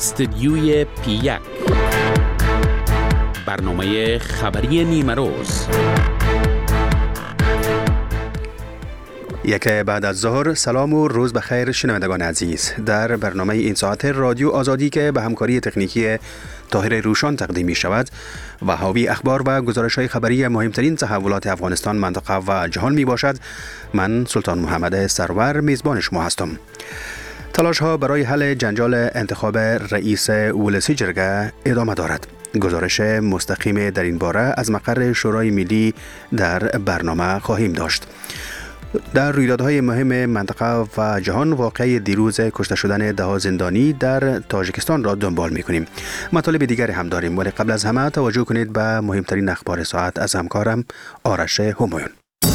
استدیوی پی1 برنامه خبری نیمه روز. یک بعد از ظهر، سلام و روز بخیر شنوندگان عزیز. در برنامه این ساعت رادیو آزادی که به همکاری تکنیکی طاهر روشان تقدیم می شود و حاوی اخبار و گزارش‌های خبری مهمترین تحولات افغانستان، منطقه و جهان می باشد، من سلطان محمد سرور میزبان شما هستم. تلاش ها برای حل جنجال انتخاب رئیس ولسی جرگه ادامه دارد. گزارش مستقیم در این باره از مقر شورای ملی در برنامه خواهیم داشت. در رویدادهای مهم منطقه و جهان، واقعه دیروز کشته شدن 10 زندانی در تاجیکستان را دنبال می‌کنیم. مطالب دیگری هم داریم، ولی قبل از همه توجه کنید به مهمترین اخبار ساعت از همکارم آرش همایون.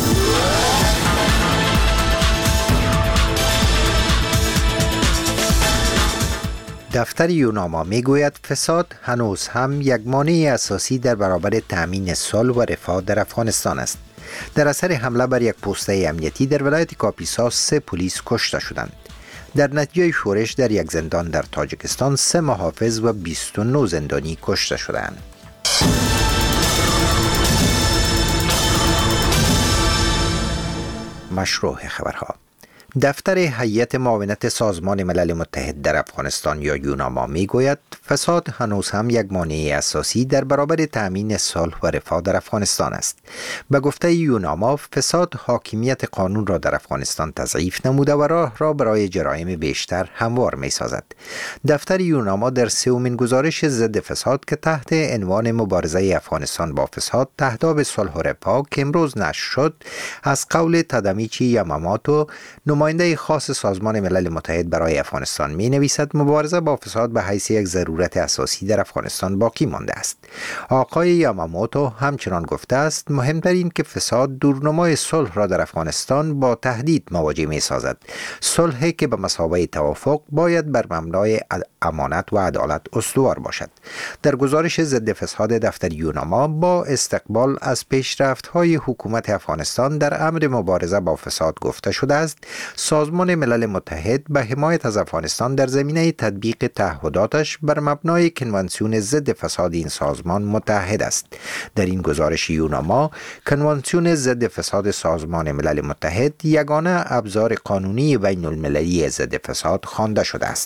دفتر یوناما میگوید فساد هنوز هم یک مانع اساسی در برابر تأمین صلح و رفاه در افغانستان است. در اثر حمله بر یک پوسته امنیتی در ولایت کاپیسا 3 پلیس کشته شدند. در نتیجه شورش در یک زندان در تاجیکستان 3 محافظ و 29 زندانی کشته شدند. مشروع خبرها. دفتر هیئت معاونت سازمان ملل متحد در افغانستان یا یوناما میگوید فساد هنوز هم یک مانع اساسی در برابر تأمین صلح و رفاه در افغانستان است. به گفته یوناما، فساد حاکمیت قانون را در افغانستان تضعیف نموده و راه را برای جرایم بیشتر هموار می سازد. دفتر یوناما در 3مین گزارش ضد فساد که تحت عنوان مبارزه افغانستان با فساد تهداب صلح و رفاه که امروز نشر شد، از قول تادامیچی یاماموتو، نماینده خاص سازمان ملل متحد برای افغانستان می نویسد مبارزه با فساد به حیث یک ضرورت اساسی در افغانستان باقی مانده است. آقای یاماموتو همچنان گفته است مهمترین که فساد دورنمای صلح را در افغانستان با تهدید مواجه می سازد. صلحی که به مثابه توافق باید بر مبنای امانت و عدالت استوار باشد. در گزارش ضد فساد دفتر یوناما با استقبال از پیشرفت‌های حکومت افغانستان در امر مبارزه با فساد گفته شده است سازمان ملل متحد به حمایت از افغانستان در زمینه تطبیق تعهداتش بر مبنای کنوانسیون ضد فساد این سازمان متحد است. در این گزارش یوناما، کنوانسیون ضد فساد سازمان ملل متحد یگانه ابزار قانونی بین المللی ضد فساد خوانده شده است.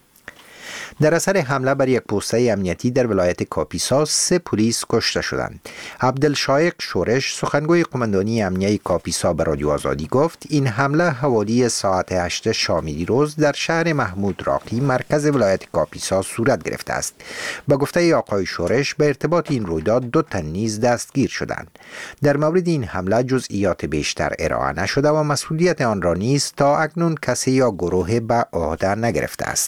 در اثر حمله بر یک پوسته امنیتی در ولایت کاپیسا 3 پلیس کشته شدند. عبدالشایق شورش، سخنگوی قماندانی امنیه کاپیسا، به رادیو آزادی گفت این حمله حوالی ساعت 8 شام دیروز در شهر محمود راقی مرکز ولایت کاپیسا صورت گرفته است. به گفته آقای شورش به ارتباط این رویداد 2 تن نیز دستگیر شدند. در مورد این حمله جزئیات بیشتر ارائه نشده و مسئولیت آن را نیز تا اکنون کسی یا گروه به عهده نگرفته است.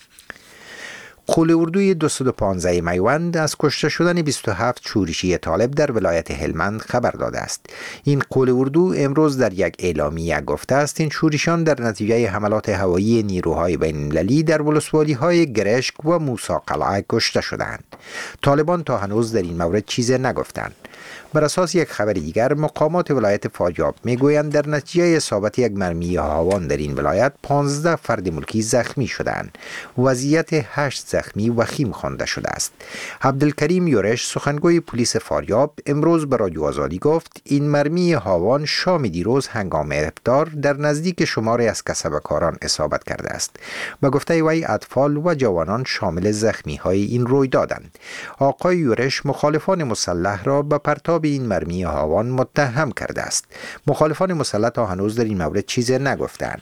قول اردوی 215 میوند از کشته شدن 27 شورشی طالب در ولایت هلمند خبر داده است. این قول اردو امروز در یک اعلامیه گفته است این شورشیان در نتیجه حملات هوایی نیروهای بین‌المللی در ولسوالی‌های گرشک و موسی قلعه کشته شدند. طالبان تا هنوز در این مورد چیزی نگفتند. بر اساس یک خبر دیگر، مقامات ولایت فاریاب میگویند در نتیجه اصابت یک مرمی هاوان در این ولایت 15 فرد ملکی زخمی شدند. وضعیت 8 زخمی وخیم خوانده شده است. عبدالکریم یورش، سخنگوی پلیس فاریاب، امروز به رادیو آزادی گفت این مرمی هاوان شام دیروز هنگام افطار در نزدیک شماری از کسبکاران اصابت کرده است. به گفته وی اطفال و جوانان شامل زخمی های این رویدادند. آقای یورش مخالفان مسلح را به پرتاب این مرمی هاوان متهم کرده است. مخالفان مسلح تا هنوز در این مورد چیزی نگفتند.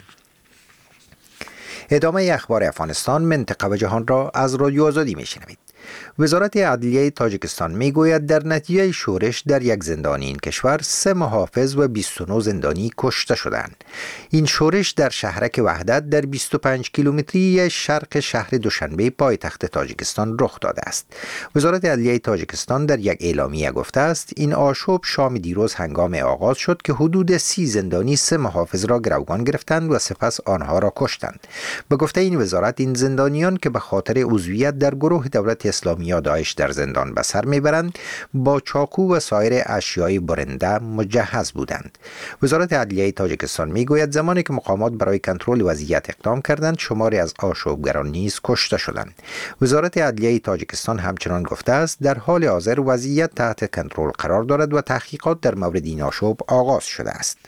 ادامه اخبار افغانستان، منطقه و جهان را از رادیو آزادی میشنوید. وزارت عدلیه تاجیکستان میگوید در نتیجه شورش در یک زندان این کشور 3 محافظ و 29 زندانی کشته شدند. این شورش در شهرک وحدت در 25 کیلومتری شرق شهر دوشنبه پایتخت تاجیکستان رخ داده است. وزارت عدلیه تاجیکستان در یک اعلامیه گفته است این آشوب شام دیروز هنگام آغاز شد که حدود 30 زندانی 3 محافظ را گروگان گرفتند و سپس آنها را کشتند. به گفته این وزارت این زندانیان که به خاطر عضویت در گروه دولت اسلامی یا داعش در زندان به سر میبرند با چاقو و سایر اشیای برنده مجهز بودند. وزارت عدلیه تاجیکستان میگوید زمانی که مقامات برای کنترل وضعیت اقدام کردند شماری از آشوبگران نیز کشته شدند. وزارت عدلیه تاجیکستان همچنان گفته است در حال حاضر وضعیت تحت کنترل قرار دارد و تحقیقات در مورد این آشوب آغاز شده است.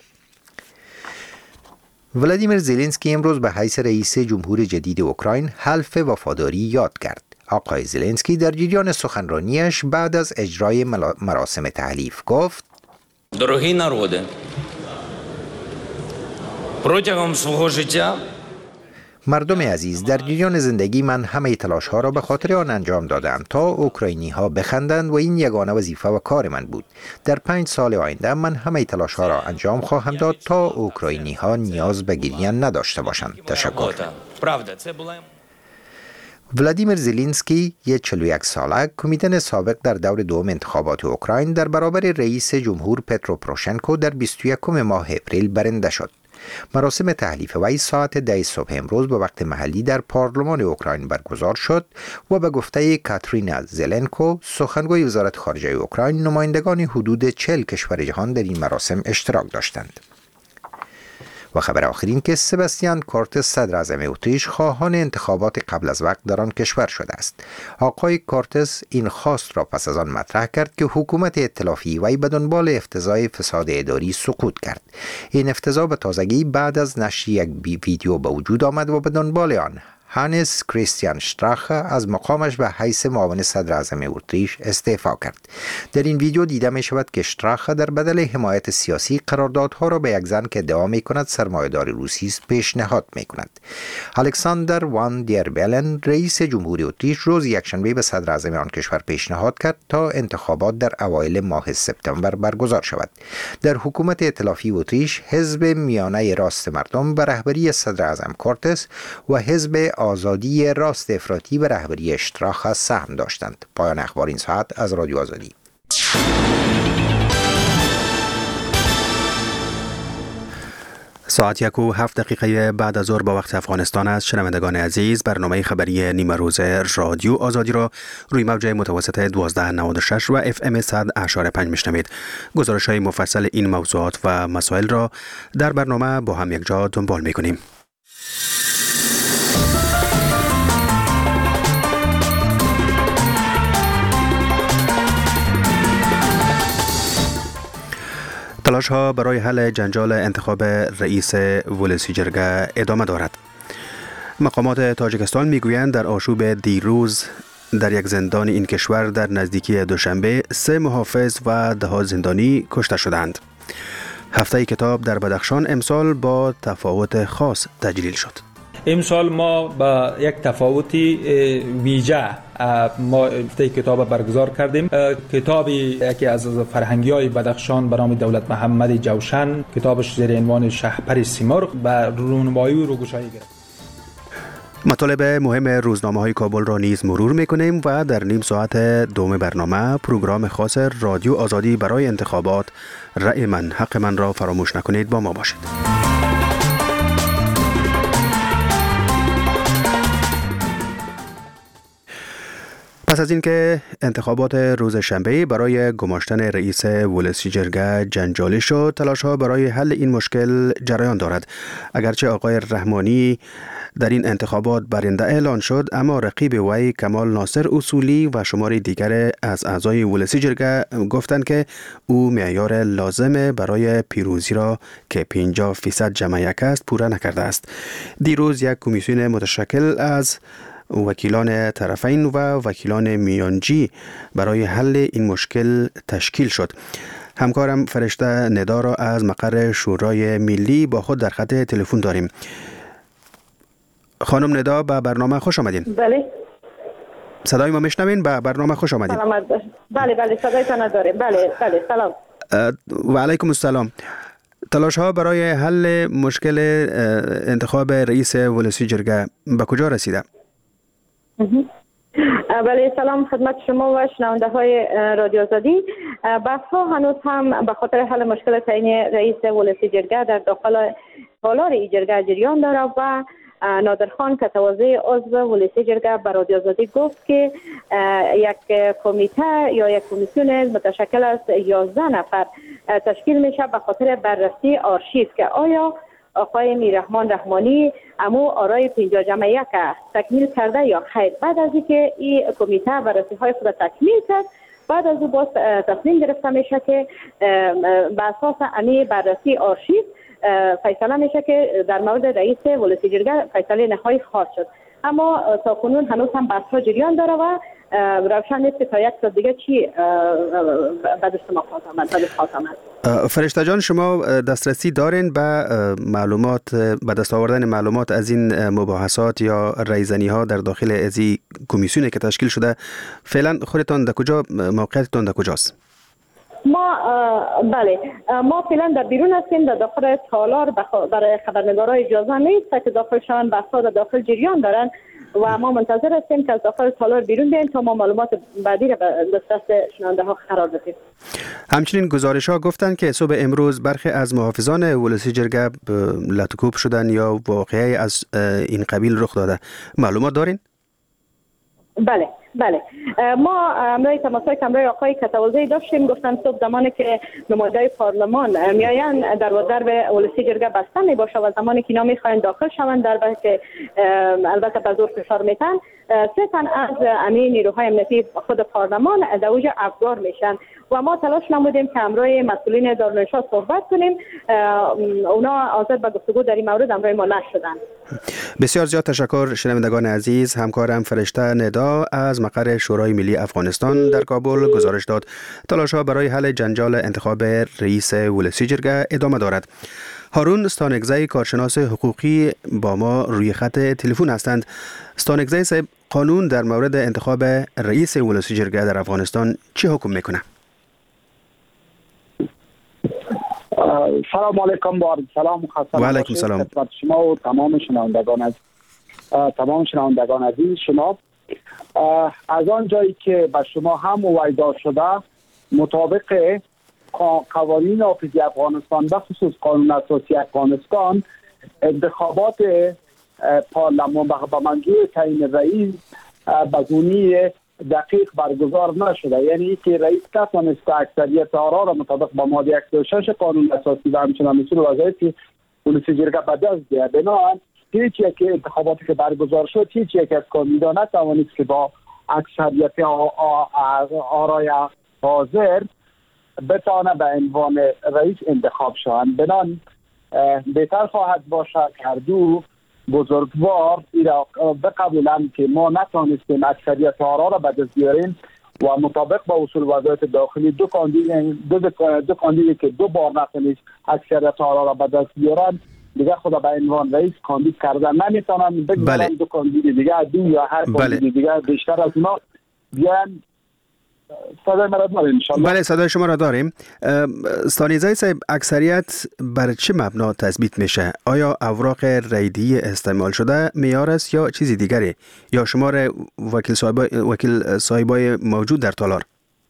ولادیمیر زلنسکی امروز به حیث رئیس جمهور جدید اوکراین حلف وفاداری یاد کرد. آقای زلنسکی در جریان سخنرانیش بعد از اجرای مراسم تحلیف گفت: Дорогі народи, протягом свого життя مردم عزیز، در جریان زندگی من همه تلاش ها را به خاطر آن انجام دادم تا اوکراینی ها بخندند و این یگانه وظیفه و کار من بود. در 5 سال آینده من همه تلاش ها را انجام خواهم داد تا اوکراینی ها نیاز به گریه نداشته باشند. تشکر. ولادیمیر زلنسکی، یک 41 ساله کمیدن سابق در دور دوم انتخابات اوکراین در برابر رئیس جمهور پترو پروشنکو در 21 ماه اپریل برنده شد. مراسم تحلیف وی ساعت 10 صبح امروز به وقت محلی در پارلمان اوکراین برگزار شد و به گفته کاترینا زلنکو، سخنگوی وزارت خارجه اوکراین، نمایندگان حدود 40 کشور جهان در این مراسم اشتراک داشتند. و خبر آخرین که سباستیان کورتس صدر اعظم اتریش خواهان انتخابات قبل از وقت در آن کشور شده است. آقای کورتس این خواست را پس از آن مطرح کرد که حکومت ائتلافی وی به دنبال افتضاح فساد اداری سقوط کرد. این افتضاح به تازگی بعد از نشر یک ویدیو به وجود آمد و به دنبال آن هانس کریستیان شتراخه از مقامش به حیث معاون صدر اعظم اتریش استعفا کرد. در این ویدیو دیده می شود که شتراخه در بدل حمایت سیاسی قراردادها را به یک زن که ادعا می کند سرمایه‌دار روسی است پیشنهاد می کند. الکساندر وان دیر بلن، رئیس جمهوری اتریش، روز یکشنبه به صدر اعظم آن کشور پیشنهاد کرد تا انتخابات در اوایل ماه سپتامبر برگزار شود. در حکومت ائتلافی اتریش، حزب میانه راست مردم به رهبری صدر اعظم کورتس و حزب آزادی راست افراطی به رهبری شتراخه سهم داشتند. پایان اخبار این ساعت از رادیو آزادی. ساعت 1:07 بعد از ظهر با وقت افغانستان است. شنوندگان عزیز، برنامه خبری نیمه روز رادیو آزادی را روی موج متوسط 1296 و FM 100.5 میشنوید. گزارش‌های مفصل این موضوعات و مسائل را در برنامه با هم یک جا دنبال می‌کنیم. تلاش ها برای حل جنجال انتخاب رئیس ولسی جرگه ادامه دارد. مقامات تاجیکستان میگویند در آشوب دیروز در یک زندان این کشور در نزدیکی دوشنبه 3 محافظ و 10 زندانی کشته شدند. هفته کتاب در بدخشان امسال با تفاوت خاص تجلیل شد. امسال ما با یک تفاوتی ویژه ما هفته کتاب برگزار کردیم. کتابی یکی از فرهنگی‌های بدخشان به نام دولت محمد جوشن، کتابش زیر عنوان شهپر سیمرغ، به رونمایی و روگشایی گرفت. مطالب مهم روزنامه‌های کابل را نیز مرور می‌کنیم و در نیم ساعت دوم برنامه پروگرام خاص رادیو آزادی برای انتخابات رأی من حق من را فراموش نکنید. با ما باشید. پس از اینکه انتخابات روز شنبه برای گماشتن رئیس ولسی جرگه جنجالی شد، تلاش‌ها برای حل این مشکل جریان دارد. اگرچه آقای رحمانی در این انتخابات برنده اعلان شد، اما رقیب وی کمال ناصر اصولی و شماری دیگر از اعضای ولسی جرگه گفتند که او معیار لازم برای پیروزی را که 50% جمع یک است پوره نکرده است. دیروز یک کمیسیون متشکل از وکیلان طرفین و وکیلان میانجی برای حل این مشکل تشکیل شد. همکارم فرشته ندا را از مقر شورای ملی با خود در خط تلفن داریم. خانم ندا، به برنامه خوش آمدین. بله. صدای ما میشنوین؟ به برنامه خوش آمدین. سلامت باش. بله صدایتان داریم. بله سلام. و علیکم السلام. تلاش ها برای حل مشکل انتخاب رئیس ولسی جرگه به کجا رسیده؟ بله، سلام خدمت شما و شنونده های رادیو آزادی. بحث‌ها هنوز هم به خاطر حل مشکل تعیین رئیس ولسی جرگه در داخل سالار این جرگه جریان داره و نادرخان کتوازی عضو ولسی جرگه بر رادیو آزادی گفت که یک کمیته یا یک کمیسیون متشکل از 11 نفر تشکیل میشه به خاطر بررسی آرشیو که آیا آقای میررحمان رحمانی امو آرای 51 تکمیل کرده یا خیر. بعد از اینکه این کمیته بررسی های خود تکمیل کرد، بعد از او باز تصمیم گرفته میشه که به اساس امی بررسی آرشیو فیصله میشه که در مورد رئیس ولسی جرگه فیصله نهایی خواهد شد. اما تا کنون هنوز هم بحث ها جریان داره و روشن نیست که تا یک سال دیگه چی به دست ما خواهد آمد. فرشته جان، شما دسترسی دارین به معلومات، به دست آوردن معلومات از این مباحثات یا ریزنی ها در داخل از این کمیسیونی که تشکیل شده؟ فعلا خودتان در کجا، موقعیتتان در کجاست؟ ما فعلا در بیرون هستیم، در داخل تالار برای خبرنگارای اجازه نیست که داخلشان بحث‌ها در داخل جریان دارن و ما منتظر هستیم که از داخل تالار بیرون بیاییم تا ما معلومات بعدی را به دسترس شنونده ها قرار بدیم. همچنین گزارش ها گفتند که صبح امروز برخی از محافظان ولسی جرگه لطکوب شدن یا واقعی از این قبیل رخ داده. معلومات دارین؟ بله ما امروز تماسای کمرای آقای کتوازی داشتیم، گفتن صبح زمانی که نمایندگان پارلمان میآیند در ولسی جرگه بسته می باشه و زمانی که اینا میخواین داخل شوند در که البته به زور فشار میتن، 3 تن از امین نیروهای امنیتی خود پارلمان در اوج افگار میشن و ما تلاش نمودیم که امروز مسئولین دارالانشا صحبت کنیم، اونا حاضر به گفتگو در این مورد امروز ما نشدن. بسیار زیاد تشکر شنوندگان عزیز. همکارم فرشته ندا از مقر شورای ملی افغانستان در کابل گزارش داد. تلاش‌ها برای حل جنجال انتخاب رئیس ولسی جرگه ادامه دارد. هارون ستانکزی کارشناس حقوقی با ما روی خط تلفن هستند. ستانکزی صاحب، قانون در مورد انتخاب رئیس ولسی جرگه در افغانستان چی حکم میکنه؟ سلام علیکم، با سلام و علیکم سلام خدمت شما و تمام شنوندگان عزیز شما. از آن جایی که به شما هم وعده شده، مطابق قوانین حافظی افغانستان به خصوص قانون اساسی افغانستان، انتخابات پارلمان به منظور تعیین رئیس به گونی دقیق برگزار نشده، یعنی که رئیس نتوانست اکثریت آرا را مطابق با ماده 106 قانون اساسی و همچنین اصول وظایف ولسی جرگه به دست بیاورد. بنابراین هیچ یک انتخاباتی که برگزار شد، هیچ یک از کاندیدان نتوانست که با اکثریت آرای حاضر بتانه به عنوان رئیس انتخاب شوند. بنابراین بهتر خواهد باشد که دو بزرگوار ایرا بقبولند که ما نتوانستیم اکثریت آرا را به دست بیاریم و مطابق با اصول وظایف داخلی دو کاندیدی که 2 بار نتوانست اکثریت آرا را به دست بیارند دیگه خدا به عنوان رئیس کاندید کردن نمیتونن بگذارن. 2 کاندید دیگه یا هر کاندید دیگه بیشتر از اونا بیان. صدای ما را داریم انشالله؟ بله، صدای شما را داریم. ستانکزی صاحب، اکثریت بر چه مبنا تثبیت میشه؟ آیا اوراق رایدی استعمال شده معیار است یا چیزی دیگری، یا شمار وکیل صاحبای موجود در تالار؟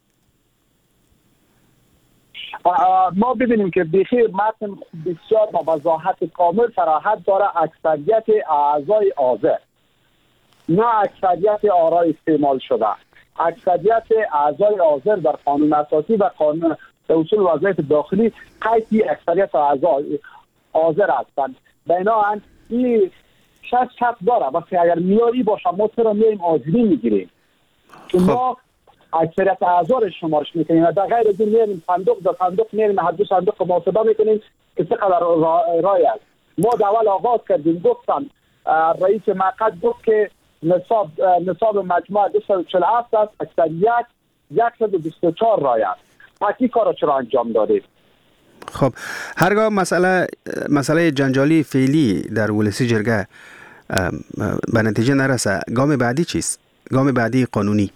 ما ببینیم که بیخی متن بسیار با وضاحت کامل صراحت داره. اکثریت اعضای حاضر، نه اکثریت آرا استعمال شده. اکثریت اعضای حاضر در قانون اساسی و قانون اصول وظایف داخلی قطعی اکثریت اعضای حاضر هستند. بنابراین این شرط داره، وقتی اگر میاری باشه ما چرا میایم حاضری میگیریم؟ چون ما اکثریت اعضا رو شمارش میکنیم، در غیر از این میاریم صندوق در صندوق میاریم، هر 2 صندوق محاسبه میکنیم که چقدر رای است. ما اول آغاز کردیم، گفتم رئیس مقعد گفت که نصاب مجموع 247 است، اکثریت 124 رای است. پس این کار را چرا انجام دادید؟ خب هرگاه مسئله جنجالی فعلی در ولسی جرگه به نتیجه نرسه، گام بعدی چیست؟ گام بعدی قانونی؟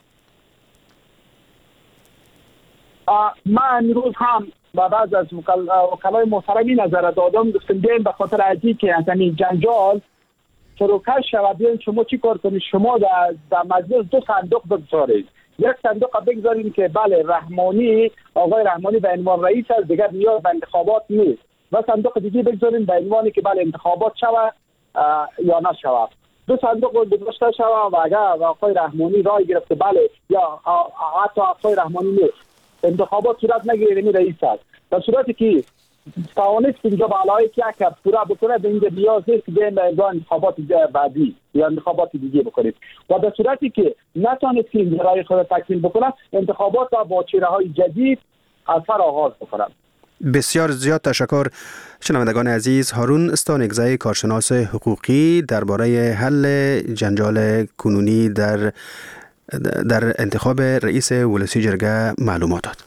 من امروز هم با بعض از وکلای محترمی نظر دادم، گفتم بیاین به خاطر ازی که این جنجال فروکش شود، بیاین شما چی کار کنید؟ شما در مجلس 2 صندوق بگذارید. یک صندوق بگذارید که بله آقای رحمانی به عنوان رئیس است، دیگر نیاز به انتخابات نیست، و صندوق دیگه بگذارید به عنوانی که بله انتخابات شود یا نشود. 2 صندوق گذاشته شود و اگر آقای رحمانی رای گرفته بله یا حتی آقای رحمانی نیست انتخابات صورت نگیره می رئیس است. در صورتی که توانست اینجا بالایی که یک پورا بکنه به اینجا نیاز نیست که بین انتخابات بعدی یا انتخابات دیگه بکنید و در صورتی که نتونست که این رای خود تکمیل بکنه انتخابات با چهره‌های جدید از سر آغاز بکنن. بسیار زیاد تشکر. شنوندگان عزیز، هارون استانگزی کارشناس حقوقی درباره حل جنجال کنونی در انتخاب رئیس ولسی جرگه معلومات داد.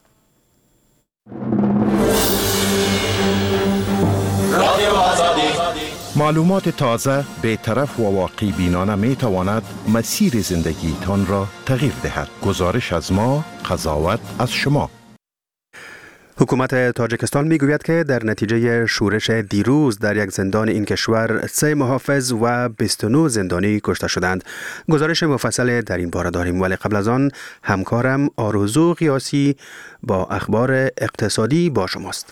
معلومات تازه، بی‌طرف و واقع بینانه می تواند مسیر زندگیتان را تغییر دهد. گزارش از ما، قضاوت از شما. حکومت تاجیکستان میگوید که در نتیجه شورش دیروز در یک زندان این کشور 3 محافظ و 29 زندانی کشته شدند. گزارش مفصل در این باره داریم، ولی قبل از آن همکارم آرزو قیاسی با اخبار اقتصادی با شماست.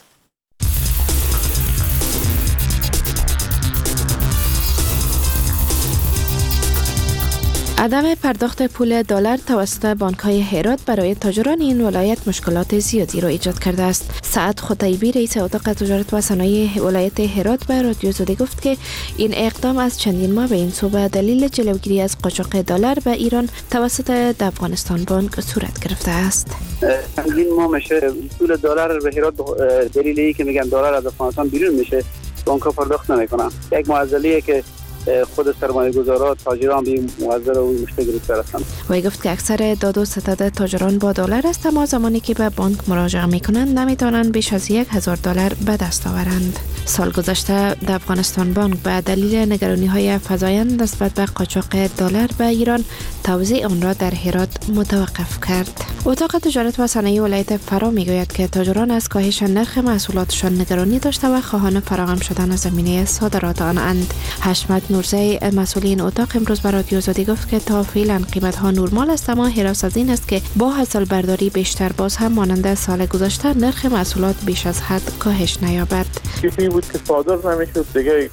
عدم پرداخت پول دلار توسط بانک‌های هرات برای تاجران این ولایت مشکلات زیادی را ایجاد کرده است. سعد خطیبی رئیس اتاق تجارت و صنایع ولایت هرات به رادیو آزادی گفت که این اقدام از چندین ماه به این سو به دلیل جلوگیری از قاچاق دلار به ایران توسط افغانستان بانک صورت گرفته است. چندین ماه میشه پول دلار به هرات دلیل اینکه که میگن دلار از افغانستان بیرون میشه بانک‌ها پرداخت نمیکنن. یک معضلیه که خود سرمایه‌گذاران تاجران به معضل و مشکل گرفتار هستند. وی گفت که اکثر داد و ستد تاجران با دلار است، اما زمانی که به بانک مراجعه میکنند نمیتوانند بیش از $1,000 به دست آورند. سال گذشته در افغانستان بانک به دلیل نگرانی‌های فزاینده نسبت به قاچاق دلار به ایران توزیع آن را در هرات متوقف کرد. اتاق تجارت و صنایع ولایت فرا میگوید که تاجران از کاهش نرخ محصولاتشان نگرانی داشته و خواهان فراهم شدن زمینه صادرات آنند. حشمت نورزی مسئول این اتاق امروز به رادیو آزادی گفت که تا فعلا قیمت‌ها نرمال است، اما حراس از این است که با حاصل برداری بیشتر باز هم مانند سال گذشته نرخ محصولات بیش از حد کاهش نیابد. چیزی بود که صادر نمیشد دیگه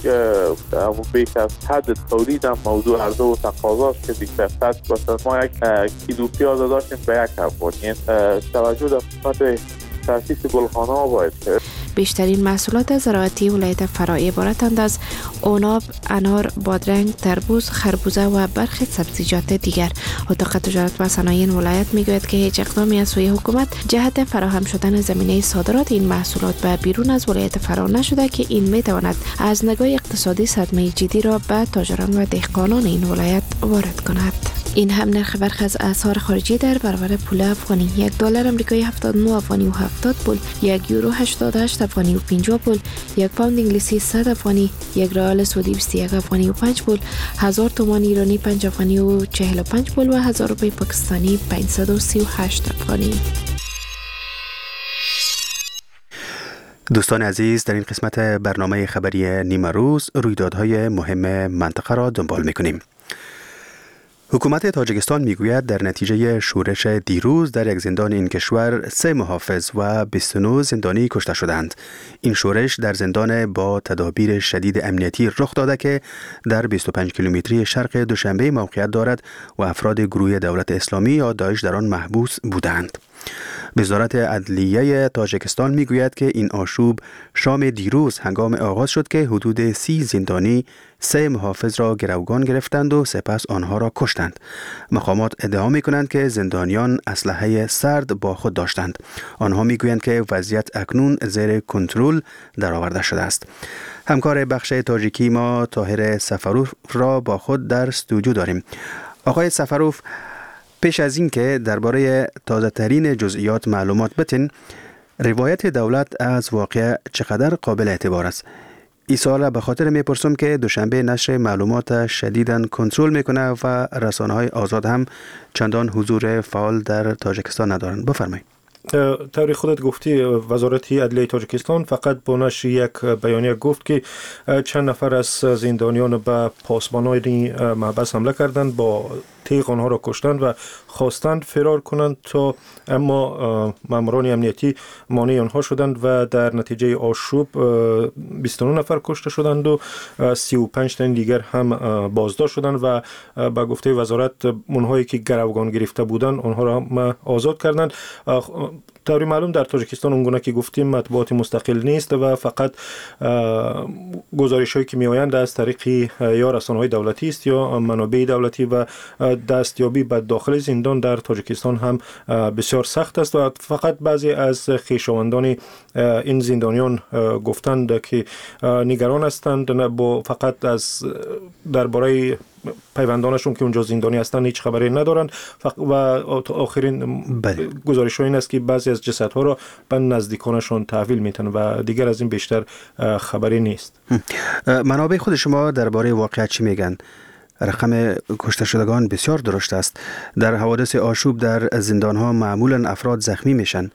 بیش از حد تولید هم موضوع عرضه و تقاضاش که بیشتر مثلا ما یک کیلو پیاز داشتیم به $1. یعنی توجه در قسمت تاسیس گلخانه ها باید کرد. بیشترین محصولات زراعتی ولایت فرا عبارتند از عناب، انار، بادرنگ، تربوز، خربوزه و برخی سبزیجات دیگر. اتاق تجارت و صنایع ولایت میگوید که هیچ اقدامی از سوی حکومت جهت فراهم شدن زمینه صادرات این محصولات به بیرون از ولایت فرا نشده که این میتواند از نگاه اقتصادی صدمه جدی را به تاجران و دهقانان این ولایت وارد کند. این هم نرخ برخی از اسعار خارجی در برابر پول افغانی: $1 آمریکایی 79 افغانی و 70 پول، €1 88 افغانی و 50 پول، یک پوند انگلیسی 100 افغانی، یک ریال سعودی 21 افغانی و 5 پول، 1000 تومان ایرانی 5 افغانی و 45 پول و 1000 روپیه پاکستانی 538 افغانی. دوستان عزیز، در این قسمت برنامه خبری نیمه روز رویدادهای مهم منطقه را دنبال می‌کنیم. حکومت تاجیکستان میگوید در نتیجه شورش دیروز در یک زندان این کشور 3 محافظ و 29 زندانی کشته شدند. این شورش در زندان با تدابیر شدید امنیتی رخ داده که در 25 کیلومتری شرق دوشنبه موقعیت دارد و افراد گروه دولت اسلامی یا داعش در آن محبوس بودند. وزارت عدلیه تاجیکستان میگوید که این آشوب شام دیروز هنگام آغاز شد که حدود 30 زندانی 3 محافظ را گروگان گرفتند و سپس آنها را کشتند. مقامات ادعا می‌کنند که زندانیان اسلحه سرد با خود داشتند. آنها میگویند که وضعیت اکنون زیر کنترل درآورده شده است. همکار بخش تاجیکی ما طاهر سفروف را با خود در استودیو داریم. آقای سفروف، پیش از این که درباره تازه ترین جزئیات معلومات بتین، روایت دولت از واقعه چقدر قابل اعتبار است؟ این سوال به خاطر میپرسم که دوشنبه نشر معلومات شدیداً کنترل میکنه و رسانه‌های آزاد هم چندان حضور فعال در تاجیکستان ندارند. بفرمایید. طوری خودت گفتی وزارت عدلیه تاجیکستان فقط با نشر یک بیانیه گفت که چند نفر از زندانیان به پاسبانان محبس حمله کردند با تیغ آنها را کشتند و خواستند فرار کنند اما ماموران امنیتی مانع آنها شدند و در نتیجه آشوب 29 نفر کشته شدند و 35 تن دیگر هم بازداشت شدند و با گفته وزارت اونهایی که گروگان گرفته بودند آنها را هم آزاد کردند. طوری معلوم در تاجیکستان اونگونه که گفتیم مطبوعات مستقل نیست و فقط گزارش‌هایی که میآیند از طریق یا رسانه‌های دولتی است یا منابع دولتی و دستیابی به داخل زندان در تاجیکستان هم بسیار سخت است و فقط بعضی از خویشاوندان این زندانیان گفتند که نگران هستند با فقط از درباره پیوندانشون که اونجا زندانی هستند هیچ خبری ندارند و آخرین گزارش ها این است که بعضی از جسدها را به نزدیکانشون تحویل میتن و دیگر از این بیشتر خبری نیست. منابع خود شما درباره واقعیت چی میگن؟ رقم کشته شدگان بسیار درشت است. در حوادث آشوب در زندان ها معمولا افراد زخمی میشن.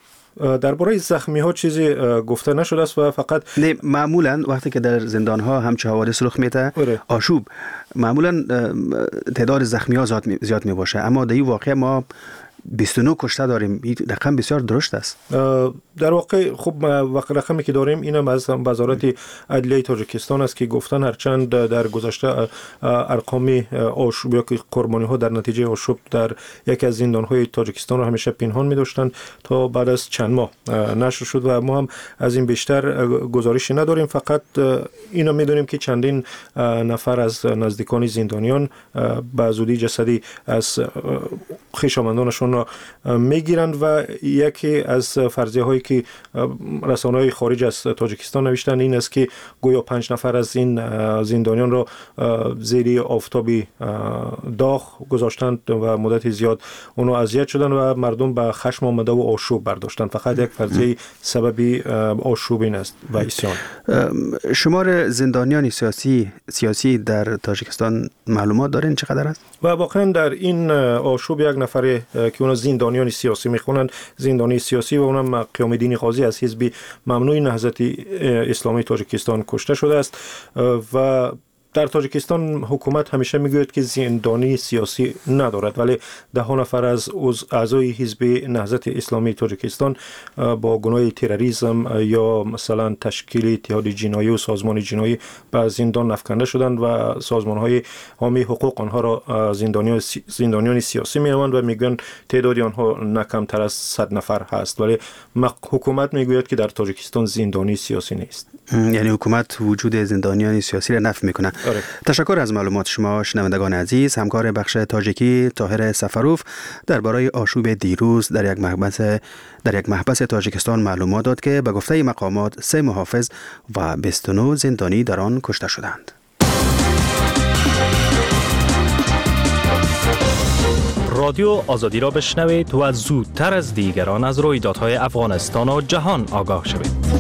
درباره زخمی ها چیزی گفته نشده است و فقط معمولا وقتی که در زندان ها همچه حوادث رخ میده آشوب معمولا تعداد زخمی ها زیاد می باشه، اما در این واقع ما 29 کشته داریم. این رقم بسیار درشت است. در واقع خب رقمی که داریم اینم از وزارت عدلیه تاجیکستان است که گفتن هرچند در گذشته ارقام آشوب یا قربانی ها در نتیجه آشوب در یکی از زندان های تاجیکستان را همیشه پنهان می داشتند تا بعد از چند ماه نشر شد و ما هم از این بیشتر گزارشی نداریم. فقط اینو می دونیم که چندین نفر از نزدیکان زندانیان به زودی جسدی از خویشاوندانشون را میگیرند و یکی از فرضیه هایی که رسانه‌های خارج از تاجیکستان نوشتن این است که گویا 5 نفر از این زندانیان را زیر آفتابی داغ گذاشتند و مدت زیاد اونو اذیت شدند و مردم به خشم آمده و آشوب برداشتند. فقط یک فرضیه سببی آشوب این است و اسیان. شمار زندانیان سیاسی در تاجیکستان معلومات دارین چقدر است؟ و واقعا در این آشوب یک نفر که اونا زندانیان سیاسی میخونن، زندانی سیاسی و اونم قیام الدین قاضی از حزب ممنوع نهضت اسلامی تاجیکستان کشته شده است و در تاجیکستان حکومت همیشه میگوید که زندانی سیاسی ندارد، ولی 10 نفر از اعضای حزب نهضت اسلامی تاجیکستان با گناه تروریسم یا مثلا تشکیل اتحاد جنایی و سازمان جنایی به زندان افکنده شدند و سازمان‌های حامی حقوق آنها را زندانیان سیاسی می‌نامند و میگن تعداد آنها نه کمتر از 100 نفر هست، ولی حکومت میگوید که در تاجیکستان زندانی سیاسی نیست. یعنی حکومت وجود زندانیان سیاسی را نفی میکنه. تشکر از معلومات شما شنوندگان عزیز. همکار بخش تاجیکی طاهر سفروف درباره آشوب دیروز در یک محبس تاجیکستان معلومات داد که به گفته مقامات 3 محافظ و 29 زندانی در آن کشته شدند. رادیو آزادی را بشنوید و زودتر از دیگران از رویدادهای افغانستان و جهان آگاه شوید.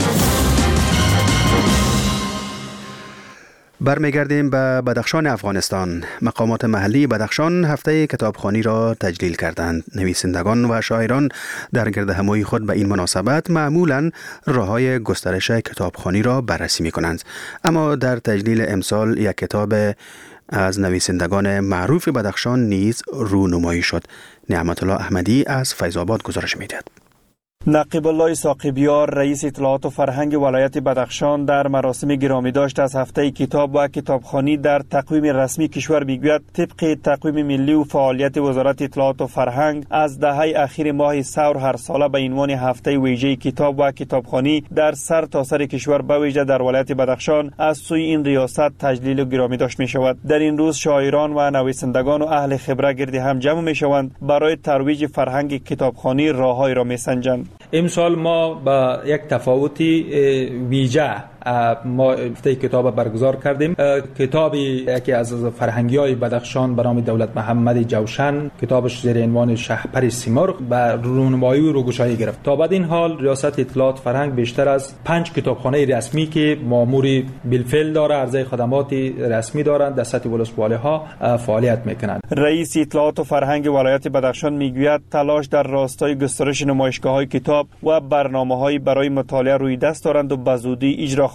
برمیگردیم به بدخشان افغانستان. مقامات محلی بدخشان هفته کتابخوانی را تجلیل کردند. نویسندگان و شاعران در گردهمایی خود به این مناسبت معمولاً راه‌های گسترش کتابخوانی را بررسی می‌کنند. اما در تجلیل امسال یک کتاب از نویسندگان معروف بدخشان نیز رونمایی شد. نعمت الله احمدی از فیض‌آباد گزارش می‌دهد. نقیب الله ساقبیار رئیس اطلاعات و فرهنگ ولایت بدخشان در مراسم گرامی داشت از هفته کتاب و کتابخوانی در تقویم رسمی کشور میگوید طبق تقویم ملی و فعالیت وزارت اطلاعات و فرهنگ از دهه اخیر ماه ثور هر ساله به عنوان هفته ویژه کتاب و کتابخوانی در سر تا سر کشور به ویژه در ولایت بدخشان از سوی این ریاست تجلیل و گرامی داشت می شود. در این روز شاعران و نویسندگان و اهل خبره گرد هم جمع می شوند برای ترویج فرهنگ کتابخوانی راههای را می سنجند. امسال ما با یک تفاوتی ویژه ما هفته کتاب برگزار کردیم. کتابی یکی از فرهنگی‌های بدخشان به نام دولت محمد جوشن، کتابش زیر عنوان شهپر سیمرغ به رونمایی و روگشایی گرفت. تا بعد این حال ریاست اطلاعات فرهنگ بیشتر از 5 کتابخانه رسمی که ماموری بالفعل داره، عرضه خدمات رسمی دارند در سطح ولسوالی‌ها فعالیت میکنند. رئیس اطلاعات و فرهنگ ولایت بدخشان میگوید تلاش در راستای گسترش نمایشگاه‌های کتاب و برنامه‌های برای مطالعه روی دست دارند و به زودی اجرا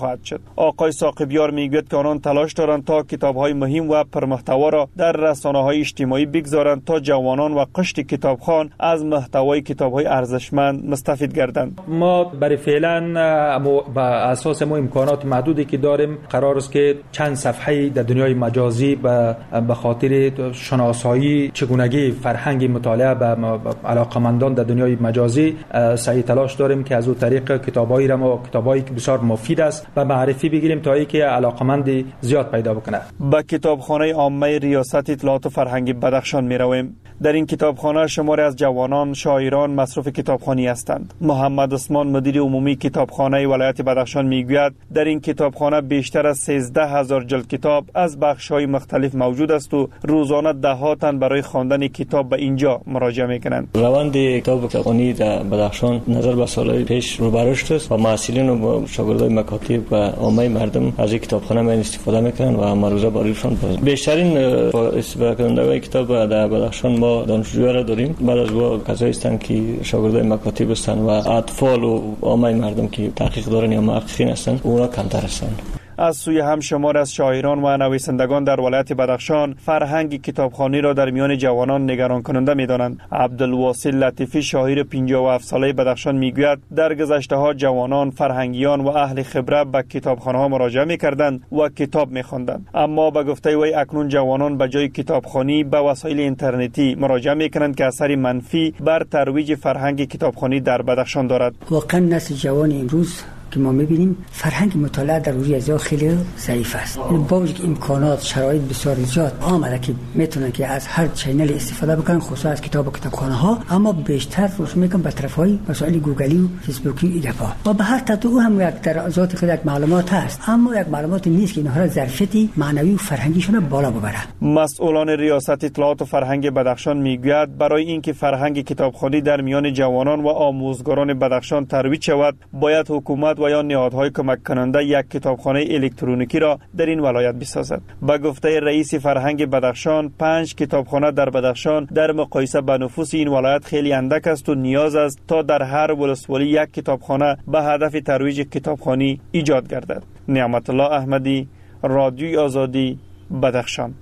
خواهد شد. آقای ساقبیار میگوید که آنان تلاش دارند تا کتاب‌های مهم و پرمحتوا را در رسانه‌های اجتماعی بگذارند تا جوانان و قشر کتابخوان از محتوای کتاب‌های ارزشمند مستفید گردند. ما برای فعلا با اساس امکانات محدودی که داریم قرار است که چند صفحه در دنیای مجازی به خاطر شناسایی چگونگی فرهنگ مطالعه به علاقمندان در دنیای مجازی سعی تلاش داریم که از اون طریق کتابایی که بسیار مفید است و معرفی بگیریم تا اینکه علاقمند زیاد پیدا بکنه. به کتابخانه عامه ریاست اطلاعات و فرهنگ بدخشان می رویم. در این کتابخانه شماری از جوانان شاعران مصروف کتابخوانی هستند. محمد عثمان مدیر عمومی کتابخانه ولایت بدخشان میگوید در این کتابخانه بیشتر از 13,000 جلد کتاب از بخش‌های مختلف موجود است و روزانه ده‌ها تن برای خواندن کتاب به اینجا مراجعه میکنند. روند کتابخوانی در بدخشان نظر به سالهای پیش رو به رشد است و محصلین و شاگردای مکاتب و عامه مردم از این کتابخانه استفاده میکنند و مروزه برایشان بیشترین استفاده کنندگان کتاب در بدخشان ما دانشجوها را داریم. بعد از ما کسایی هستند که شاگردای مکاتب هستند و اطفال و عامه مردم که تحقیق دارن یا محققین هستند اونا کمتر هستند. از سوی هم شمار از شاعران و نویسندگان در ولایت بدخشان فرهنگ کتابخوانی را در میان جوانان نگران کننده می‌دانند. عبدالواصل لطیفی شاعر 57 ساله بدخشان میگوید در گذشته‌ها جوانان فرهنگیان و اهل خبره به کتابخانه‌ها مراجعه می‌کردند و کتاب می‌خواندند، اما به گفته وی اکنون جوانان به جای کتابخوانی به وسایل اینترنتی مراجعه می‌کنند که اثری منفی بر ترویج فرهنگ کتابخوانی در بدخشان دارد. واقعا نسل جوان امروز که ما می‌بینیم فرهنگ مطالعه در روی ازا خیلی ضعیف است. با وجود که امکانات شرایط بسیار زیاد آمده که میتونن که از هر چینل استفاده بکنن خصوصا از کتاب و کتابخانه ها، اما بیشتر روش میگم به طرفای وسایل گوگلی و فیسبوکی ایدفا و به هر تحت او هم یک در ذات خود یک معلومات هست، اما یک معلومات نیست که اینها را ظرفیت معنوی و فرهنگیشون بالا ببره. مسئولان ریاست اطلاعات و فرهنگ بدخشان میگوید برای اینکه فرهنگ کتابخوانی در میان جوانان و آموزگاران بدخشان ترویج شود باید حکومت و یا نهادهای کمک کننده یک کتابخانه الکترونیکی را در این ولایت بسازد. با گفته رئیس فرهنگ بدخشان 5 کتابخانه در بدخشان در مقایسه با نفوس این ولایت خیلی اندک است و نیاز است تا در هر ولسوالی یک کتابخانه به هدف ترویج کتابخوانی ایجاد گردد. نعمت الله احمدی، رادیوی آزادی، بدخشان.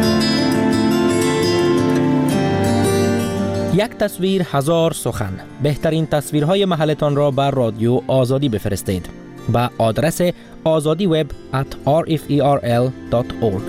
یک تصویر هزار سخن. بهترین تصویرهای محلتان را بر رادیو آزادی بفرستید به آدرس azadiweb@rferl.org.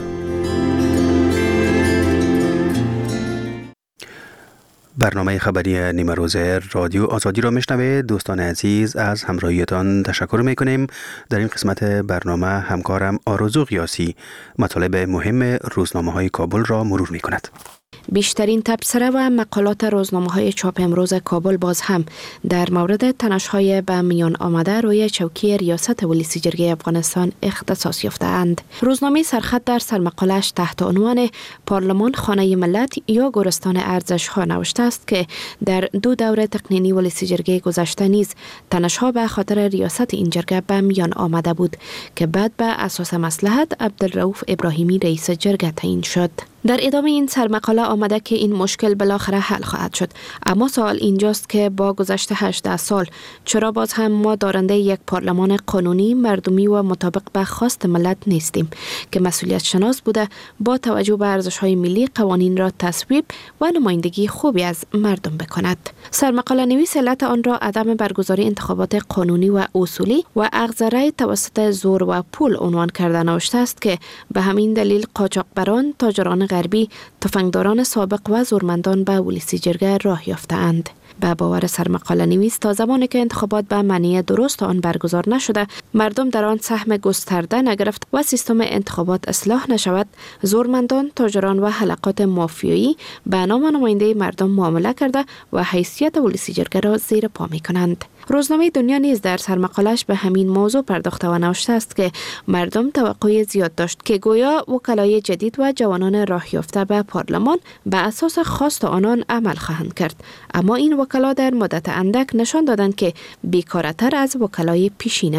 برنامه خبری نیمه روز رادیو آزادی را میشنوید. دوستان عزیز از همراهیتان تشکر میکنیم. در این قسمت برنامه همکارم آرزو قیاسی مطالب مهم روزنامه‌های کابل را مرور میکند. بیشترین تبصره و مقالات روزنامه‌های چاپ امروز کابل باز هم در مورد تنش‌های به میان آمده روی چوکی ریاست ولسی جرگه افغانستان اختصاص یافته‌اند. روزنامه سرخط در سرمقاله‌اش تحت عنوان پارلمان خانه ملت یا گورستان ارزش‌ها نوشته است که در 2 دوره تقنینی ولسی جرگه گذشته نیز تنش‌ها به خاطر ریاست این جرگه به میان آمده بود که بعد به اساس مصلحت عبدالرؤوف ابراهیمی رئیس جرگه تعیین شد. در ادامه این سرمقاله آمده که این مشکل بالاخره حل خواهد شد، اما سوال اینجاست که با گذشت 18 سال چرا باز هم ما دارنده یک پارلمان قانونی، مردمی و مطابق به خواست ملت نیستیم که مسئولیت شناس بوده با توجه به ارزش‌های ملی قوانین را تصویب و نمایندگی خوبی از مردم بکند. سرمقاله نویس علت آن را عدم برگزاری انتخابات قانونی و اصولی و اخذ رأی توسط زور و پول عنوان کرده نوشته است که به همین دلیل قاچاقبران، تاجران غربی، تفنگداران سابق و زورمندان به ولسی جرگه راه یافته‌اند. به باور سرمقاله نویس تا زمانی که انتخابات به معنی درست آن برگزار نشده، مردم در آن سهم گسترده نگرفت و سیستم انتخابات اصلاح نشود، زورمندان، تاجران و حلقات مافیایی به نام نماینده مردم معامله کرده و حیثیت ولسی جرگه را زیر پا می کنند. روزنامه دنیا نیز در سرمقاله‌اش به همین موضوع پرداخته و نوشته است که مردم توقع زیاد داشت که گویا وکلای جدید و جوانان راه یافته به پارلمان به اساس خواست آنان عمل خواهند کرد، اما این وکلا در مدت اندک نشان دادند که بیکارتر از وکلای پیشینند.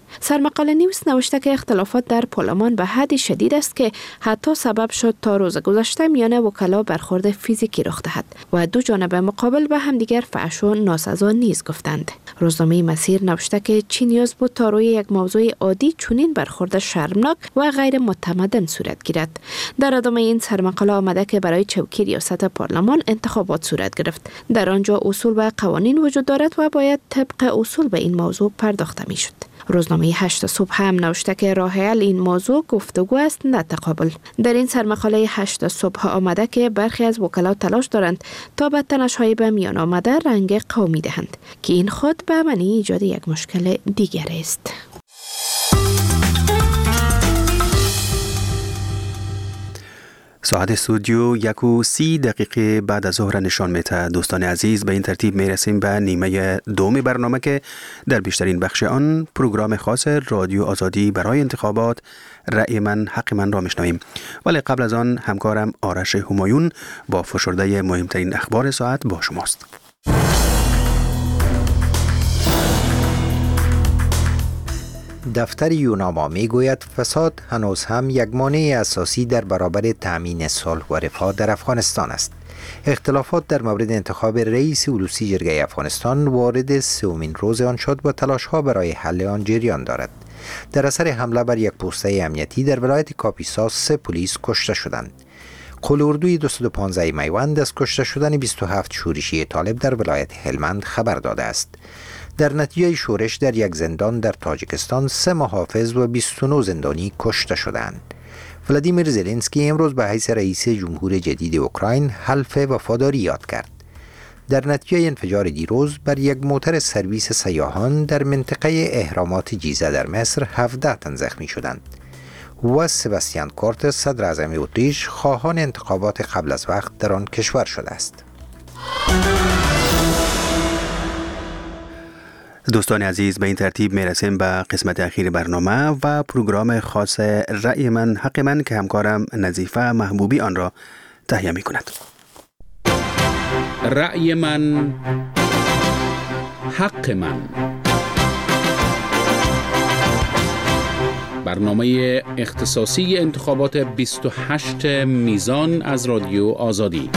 سرمقاله نیوز نوشته که اختلافات در پارلمان به حد شدید است که حتی سبب شد تا روز گذشته میان وکلا برخورد فیزیکی رخ دهد و دو جانب مقابل به همدیگر فحش و ناسزا نیز گفتند. روزنامه مسیر نوشته که چی نیاز بود تا روی یک موضوع عادی چنین برخورد شرمناک و غیر متمدن صورت گیرد. در ادامه این سرمقاله آمده که برای چوکی ریاست پارلمان انتخابات صورت گرفت. در آنجا اصول و قوانین وجود دارد و باید طبق اصول به این موضوع پرداخته می شد. روزنامه 8 صبح هم نوشته که راه حل این موضوع گفتگو است نه تقابل. در این سرمقاله 8 صبح آمده که برخی از وکلا تلاش دارند تا به تنش‌های به میان آمده رنگ قومی دهند که این خود به معنی ایجاد یک مشکل دیگر است. ساعت استودیو 1:30 بعد از ظهر نشان میده. دوستان عزیز، به این ترتیب میرسیم به نیمه دوم برنامه که در بیشترین بخش آن پروگرام خاص رادیو آزادی برای انتخابات رأی من حق من را میشنویم. ولی قبل از آن همکارم آرش همایون با فشرده مهمترین اخبار ساعت با شماست. دفتر یوناما می گوید فساد هنوز هم یک مانع اساسی در برابر تأمین صلح و رفاه در افغانستان است. اختلافات در مورد انتخاب رئیس اولوسی جرگه افغانستان وارد سومین روز آن شد و تلاش‌ها برای حل آن جریان دارد. در اثر حمله بر یک پوسته امنیتی در ولایت کاپیسا 3 پلیس کشته شدند. قول اردوی 215 میوند از کشته شدن 27 شورشی طالب در ولایت هلمند خبر داده است. در نتیجه شورش در یک زندان در تاجیکستان 3 محافظ و 29 زندانی کشته شدند. ولادیمیر زلنسکی امروز به حیث رئیس جمهور جدید اوکراین حلف وفاداری یاد کرد. در نتیجه انفجار دیروز بر یک موتر سرویس سیاحان در منطقه اهرامات جیزه در مصر 17 تن زخمی شدند. و سباستیان کورتس صدر اعظم اتریش خواهان انتخابات قبل از وقت در آن کشور شده است. دوستان عزیز، به این ترتیب میرسیم به قسمت اخیر برنامه و پروگرام خاص رأی من حق من که همکارم نظیفه محبوبی آن را تهیه می کند. رأی من حق من، برنامه اختصاصی انتخابات 28 میزان از رادیو آزادی.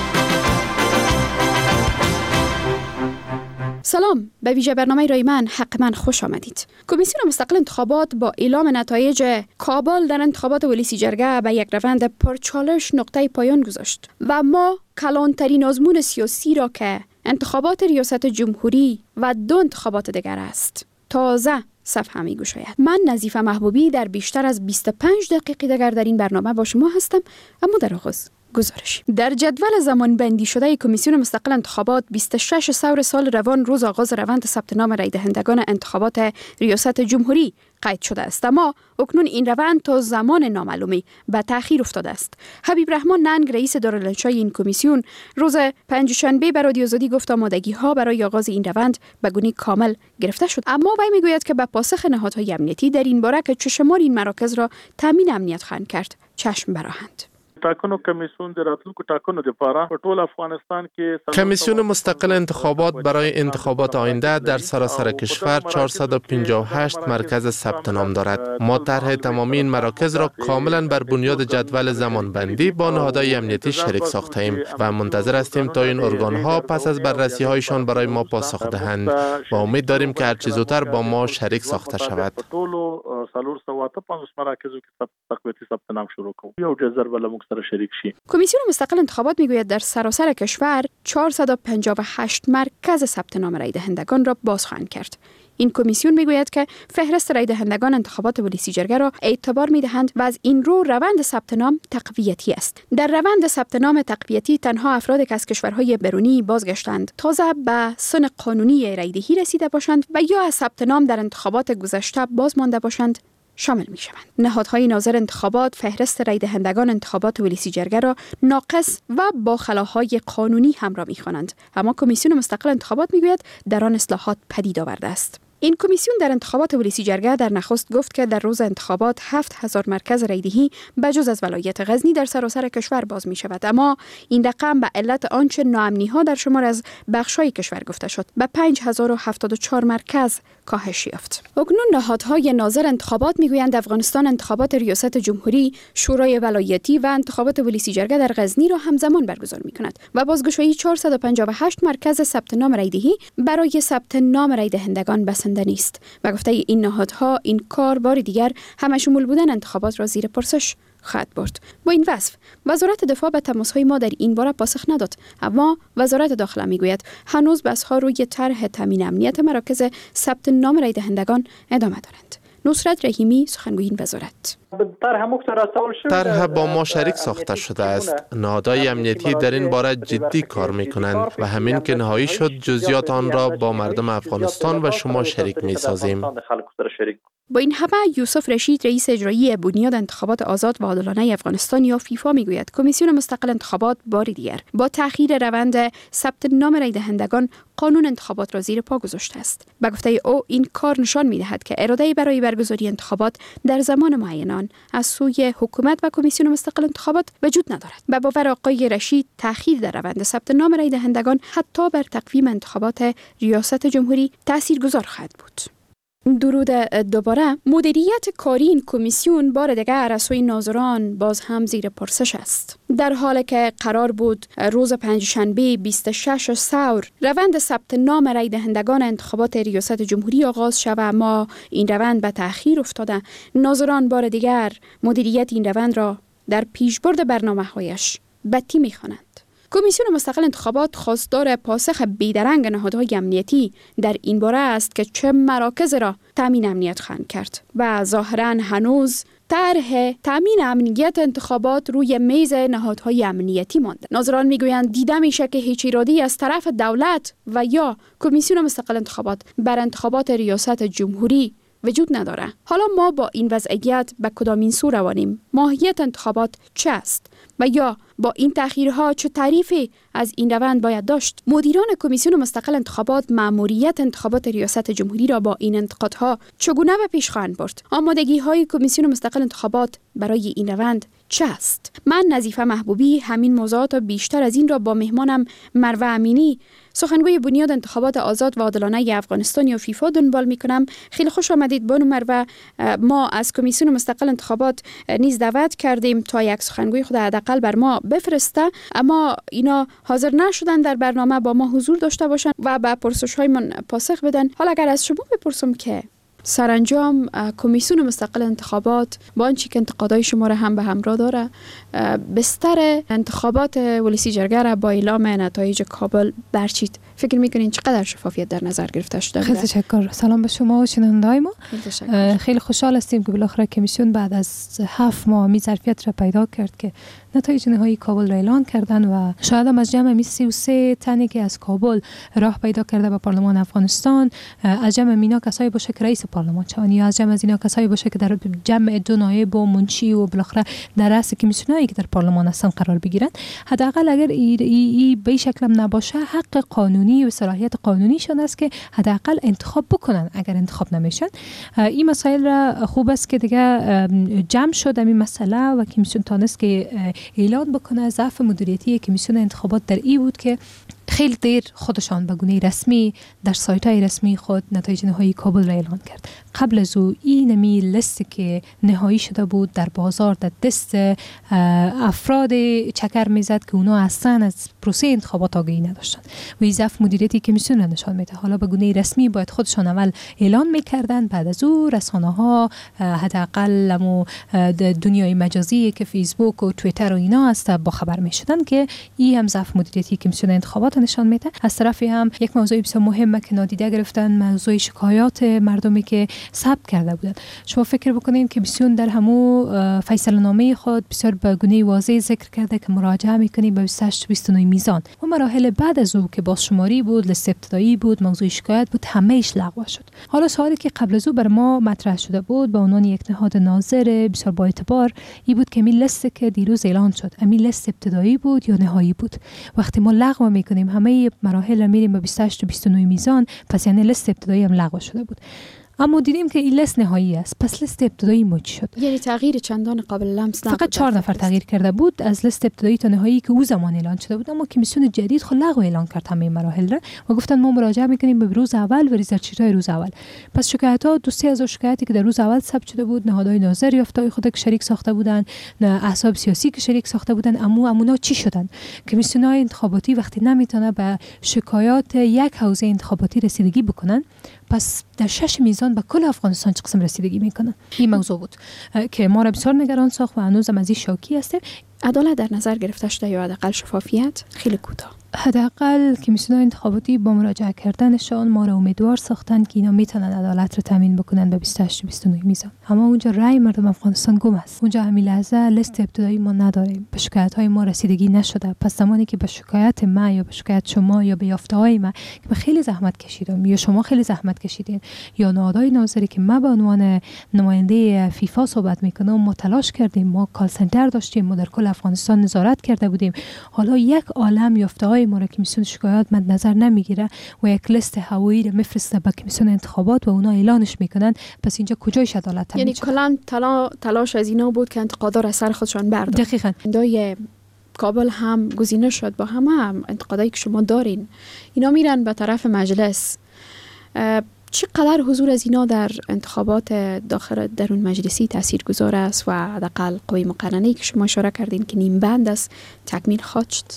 سلام، به ویژه برنامه رای من حق من خوش آمدید. کمیسیون مستقل انتخابات با اعلام نتایج کابل در انتخابات ولسی جرگه به یک روند پرچالش نقطه پایان گذاشت و ما کلانترین آزمون سیاسی را که انتخابات ریاست جمهوری و 2 انتخابات دیگر است تازه صفحه می گشاید. من نظیفه محبوبی در بیشتر از 25 دقیقه دیگر در این برنامه با شما هستم. اما در آغاز گزارش. در جدول زمان بندی شده کمیسیون مستقل انتخابات 26 ثور سال روان روز آغاز روند ثبت نام رای دهندگان انتخابات ریاست جمهوری قید شده است، اما اکنون این روند تا زمان نامعلومی به تأخیر افتاده است. حبیب رحمان ننگ رئیس دارالانشای این کمیسیون روز پنجشنبه به رادیو آزادی گفت آمادگی‌ها برای آغاز این روند به گونه کامل گرفته شد، اما وی میگوید که به پاسخ نهادهای امنیتی در این باره که چشمار این مراکز را تامین امنیت خواهند کرد چشم براهند. کمیسیون مستقل انتخابات برای انتخابات آینده در سراسر کشور 458 مرکز ثبت نام دارد. ما طرح تمامی این مراکز را کاملا بر بنیاد جدول زمانبندی با نهادهای امنیتی شریک ساخته ایم و منتظر هستیم تا این ارگان‌ها پس از بررسی هایشان برای ما پاسخ دهند و امید داریم که هر چه زودتر با ما شریک ساخته شود. کمیسیون مستقل انتخابات میگوید در سراسر کشور 458 مرکز ثبت نام رای دهندگان را باز خواهند کرد. این کمیسیون میگوید که فهرست رای دهندگان انتخابات ولسی جرگه را اعتبار میدهند و از این رو روند ثبت نام تقویتی است. در روند ثبت نام تقویتی تنها افرادی که از کشورهای بیرونی بازگشتند، تازه به سن قانونی رای دهی رسیده باشند و یا از ثبت نام در انتخابات گذشته باز مانده باشند شامل می شوند. نهادهای ناظر انتخابات فهرست رای دهندگان انتخابات ولسی جرگه را ناقص و با خلاهای قانونی همراه می خوانند، اما کمیسیون مستقل انتخابات می گوید در آن اصلاحات پدید آورده است. این کمیسیون در انتخابات ولسی جرگه در نخست گفت که در روز انتخابات 7000 مرکز رایدهی بجز از ولایت غزنی در سراسر کشور باز می شود، اما این رقم به علت آنچه ناامنی ها در شمار از بخش‌های کشور گفته شد به 5074 مرکز کاهش یافت. اکنون نهادهای ناظر انتخابات میگویند افغانستان انتخابات ریاست جمهوری، شورای ولایتی و انتخابات ولسی جرگه در غزنی را همزمان برگزار می‌کند و بازگشایی 458 مرکز ثبت نام رایدهی برای ثبت نام رای دهندگان بسنده نیست و گفته این نهادها این کار بار دیگر همشمول بودن انتخابات را زیر پرسش خواهد برد. با این وصف وزارت دفاع به تماس‌های ما در این باره پاسخ نداد، اما وزارت داخله میگوید هنوز بحث‌ها روی طرح تامین امنیت مراکز ثبت نام رای دهندگان ادامه دارند. نصرت رحیمی، سخنگوی این وزارت: طرح با ما شریک ساخته شده است. نهادهای امنیتی در این باره جدی کار می‌کنند و همین که نهایی شد جزئیات آن را با مردم افغانستان و شما شریک می‌سازیم. با این همه یوسف رشید، رئیس اجرایی بنیاد انتخابات آزاد و عادلانه افغانستان یا فیفا میگوید کمیسیون مستقل انتخابات بار دیگر با تأخیر روند ثبت نام رای دهندگان قانون انتخابات را زیر پا گذاشته است. به گفته او این کار نشان می‌دهد که اراده برای برگزاری انتخابات در زمان معین از سوی حکومت و کمیسیون مستقل انتخابات وجود ندارد. به باور آقای رشید تأخیر در روند ثبت نام رای دهندگان حتی بر تقویم انتخابات ریاست جمهوری تاثیرگذار خواهد بود. درود دوباره. مدیریت کاری این کمیسیون بار دیگر از سوی ناظران باز هم زیر پرسش است. در حالی که قرار بود روز پنجشنبه 26 ثور روند ثبت نام رای دهندگان انتخابات ریاست جمهوری آغاز شود، اما این روند به تأخیر افتاده. ناظران بار دیگر مدیریت این روند را در پیشبرد برنامه‌هایش بدی می‌خوانند. کمیسیون مستقل انتخابات خواستار پاسخ بیدرنگ نهادهای امنیتی در این باره است که چه مراکز را تامین امنیت خواهند کرد و ظاهراً هنوز طرح تامین امنیت انتخابات روی میز نهادهای امنیتی مانده. ناظران میگویند دیده میشه که هیچ اراده‌ای از طرف دولت و یا کمیسیون مستقل انتخابات بر انتخابات ریاست جمهوری وجود نداره. حالا ما با این وضعیت به کدامین سو روانیم؟ ماهیت انتخابات چه است؟ و یا با این تأخیرها چه تعریفی از این روند باید داشت؟ مدیران کمیسیون مستقل انتخابات مأموریت انتخابات ریاست جمهوری را با این انتقادها چگونه به پیش خواهند برد؟ آمادگی های کمیسیون مستقل انتخابات برای این روند چه است؟ من نظیفه محبوبی همین موضوعات و بیشتر از این را با مهمانم مروه امینی، سخنگوی بنیاد انتخابات آزاد و عادلانه افغانستان یا فیفا دنبال میکنم. خیلی خوش آمدید بانو مروه. ما از کمیسیون مستقل انتخابات نیز دعوت کردیم تا یک سخنگوی خود حداقل بر ما بفرسته، اما اینا حاضر نشدن در برنامه با ما حضور داشته باشند و به پرسش‌های من پاسخ بدن. حالا اگر از شما بپرسم که سرانجام کمیسیون مستقل انتخابات با آنچه که انتقادهای شما را هم به همراه داره بستر انتخابات ولسی جرگه را با اعلام نتایج کابل برچید، فکر میکنین چقدر شفافیت در نظر گرفته شده؟ خیلی تشکر. سلام به شما و شنونده‌های ما. خیلی خوشحال هستیم که بالاخره کمیسیون بعد از 7 ماه می ظرفیت را پیدا کرد که نتایج نهایی کابل را اعلان کردن و شاید هم از جمع 33 تنی که از کابل راه پیدا کرده به پارلمان افغانستان، از جمع مینا کسایی باشه که رئیس پارلمان شوند یا از جمع از اینا کسایی باشه که در جمع دو نایب و منشی و بالاخره در رأس کمیسیونایی که در پارلمان هستن قرار بگیرن. حداقل اگر این به شکل نباشه حق قانونی و صلاحیت قانونیشون است که حداقل انتخاب بکنن. اگر انتخاب نمیشن این مسائل را خوب است که دیگه جمع شد این مسئله و کمیسیون تانست که اعلان بکنه. ضعف مدیریتی کمیسیون انتخابات در این بود که خیلی دیر خودشان به گونه رسمی در سایت‌های رسمی خود نتایج نهایی کابل را اعلان کرد. قبل از او این نمی لیستی که نهایی شده بود در بازار در دست افراد چکر میزد که اونا اصلا از پروسه انتخابات آگاهی نداشتند و این ضعف مدیریتی کمیسیون را نشان میده. حالا به گونه رسمی باید خودشان اول اعلان میکردن، بعد از او رسانه‌ها حداقل دنیای مجازی که فیسبوک و توییتر و اینا است با خبر میشدن که این هم ضعف مدیریتی کمیسیون انتخابات نشان میده. از طرفی هم یک موضوع بسیار مهمه که نادیده گرفتن موضوع شکایات مردمی که ثبت کرده بودند. شما فکر بکنید که کمیسیون در همو فیصله نامه خود بسیار به گونه واضح ذکر کرده که مراجعه میکنیم به 28-29 میزان و مراحل بعد از او که بازشماری بود، لیست ابتدایی بود، موضوع شکایت بود، همه‌اش لغو شد. حالا سوالی که قبل از او بر ما مطرح شده بود به عنوان یک نهاد ناظر بسیار با اعتبار این بود که می لیست که دیروز اعلان شد امی لیست ابتدایی بود یا نهایی بود. وقتی ما لغو میکنیم همه مراحل میریم به 28 و 29 میزان، پس یعنی لست ابتدایی هم لغو شده بود. اما دیدیم که این لست نهایی است. پس لست ابتدایی ما چی شد؟ یعنی تغییر چندان قابل لمس نبود. فقط 4 نفر تغییر کرده بود از لست ابتدایی تا نهایی که او زمان اعلان شده بود. اما کمیسیون جدید خود لغو اعلان کرد همه مراحل را و گفتن ما مراجعه میکنیم به روز اول و ریزرچ‌های روز اول. پس شکایت‌ها 2-3 هزار شکایتی که در روز اول ثبت شده بود، نهادهای ناظر یافته‌های خود که شریک ساخته بودند، احزاب سیاسی که شریک ساخته بودند، امونا چی شدن؟ کمیسیون‌های انتخاباتی وقتی نمیتونه به شکایات یک حوزه انتخاباتی رسیدگی بکنن، پس در 6 میزان به کل افغانستان چه قسم رسیدگی میکنن؟ این موضوع بود که ما را بسیار نگران ساخت و هنوزم از این شاکی هستیم. عدالت در نظر گرفته شده یا حداقل شفافیت؟ خیلی کوتاه. حداقل کمیسیون انتخاباتی با مراجعه کردنشان ما را امیدوار ساختن که اینا میتونن عدالت رو تامین بکنن به 28 و 29 میزان. اما اونجا رای مردم افغانستان گم است. اونجا همین لحظه لست ابتدایی ما نداریم. به شکایت های ما رسیدگی نشده. پس زمانی که به شکایت ما یا به شکایت شما یا به یافته های ما که خیلی زحمت کشیدم یا شما خیلی زحمت کشیدین یا نهادهای ناظری که ما به عنوان نماینده فیفا صحبت میکنم، ما تلاش کردیم، ما کال سنتر داشتیم، ما در کل افغانستان نظارت کرده بودیم. حالا یک عالم یافته های ما را کمیسیون شکایات مد نظر نمیگیره و یک لیست هوایی را میفرسته به کمیسیون انتخابات و اونا اعلانش میکنن. پس اینجا کجایش عدالت؟ یعنی کلا تلاش از اینا بود که انتقادا را سر خودشان بردارن. دقیقاً. دای کابل هم گزینه شد با هم انتقادایی که شما دارین، اینا میرن به طرف مجلس. چقدر حضور از اینا در انتخابات داخل درون مجلسی تاثیرگذار است و حداقل قوه مقننه‌ای که شما اشاره کردین که نیم بند است تکمیل خواهد شد؟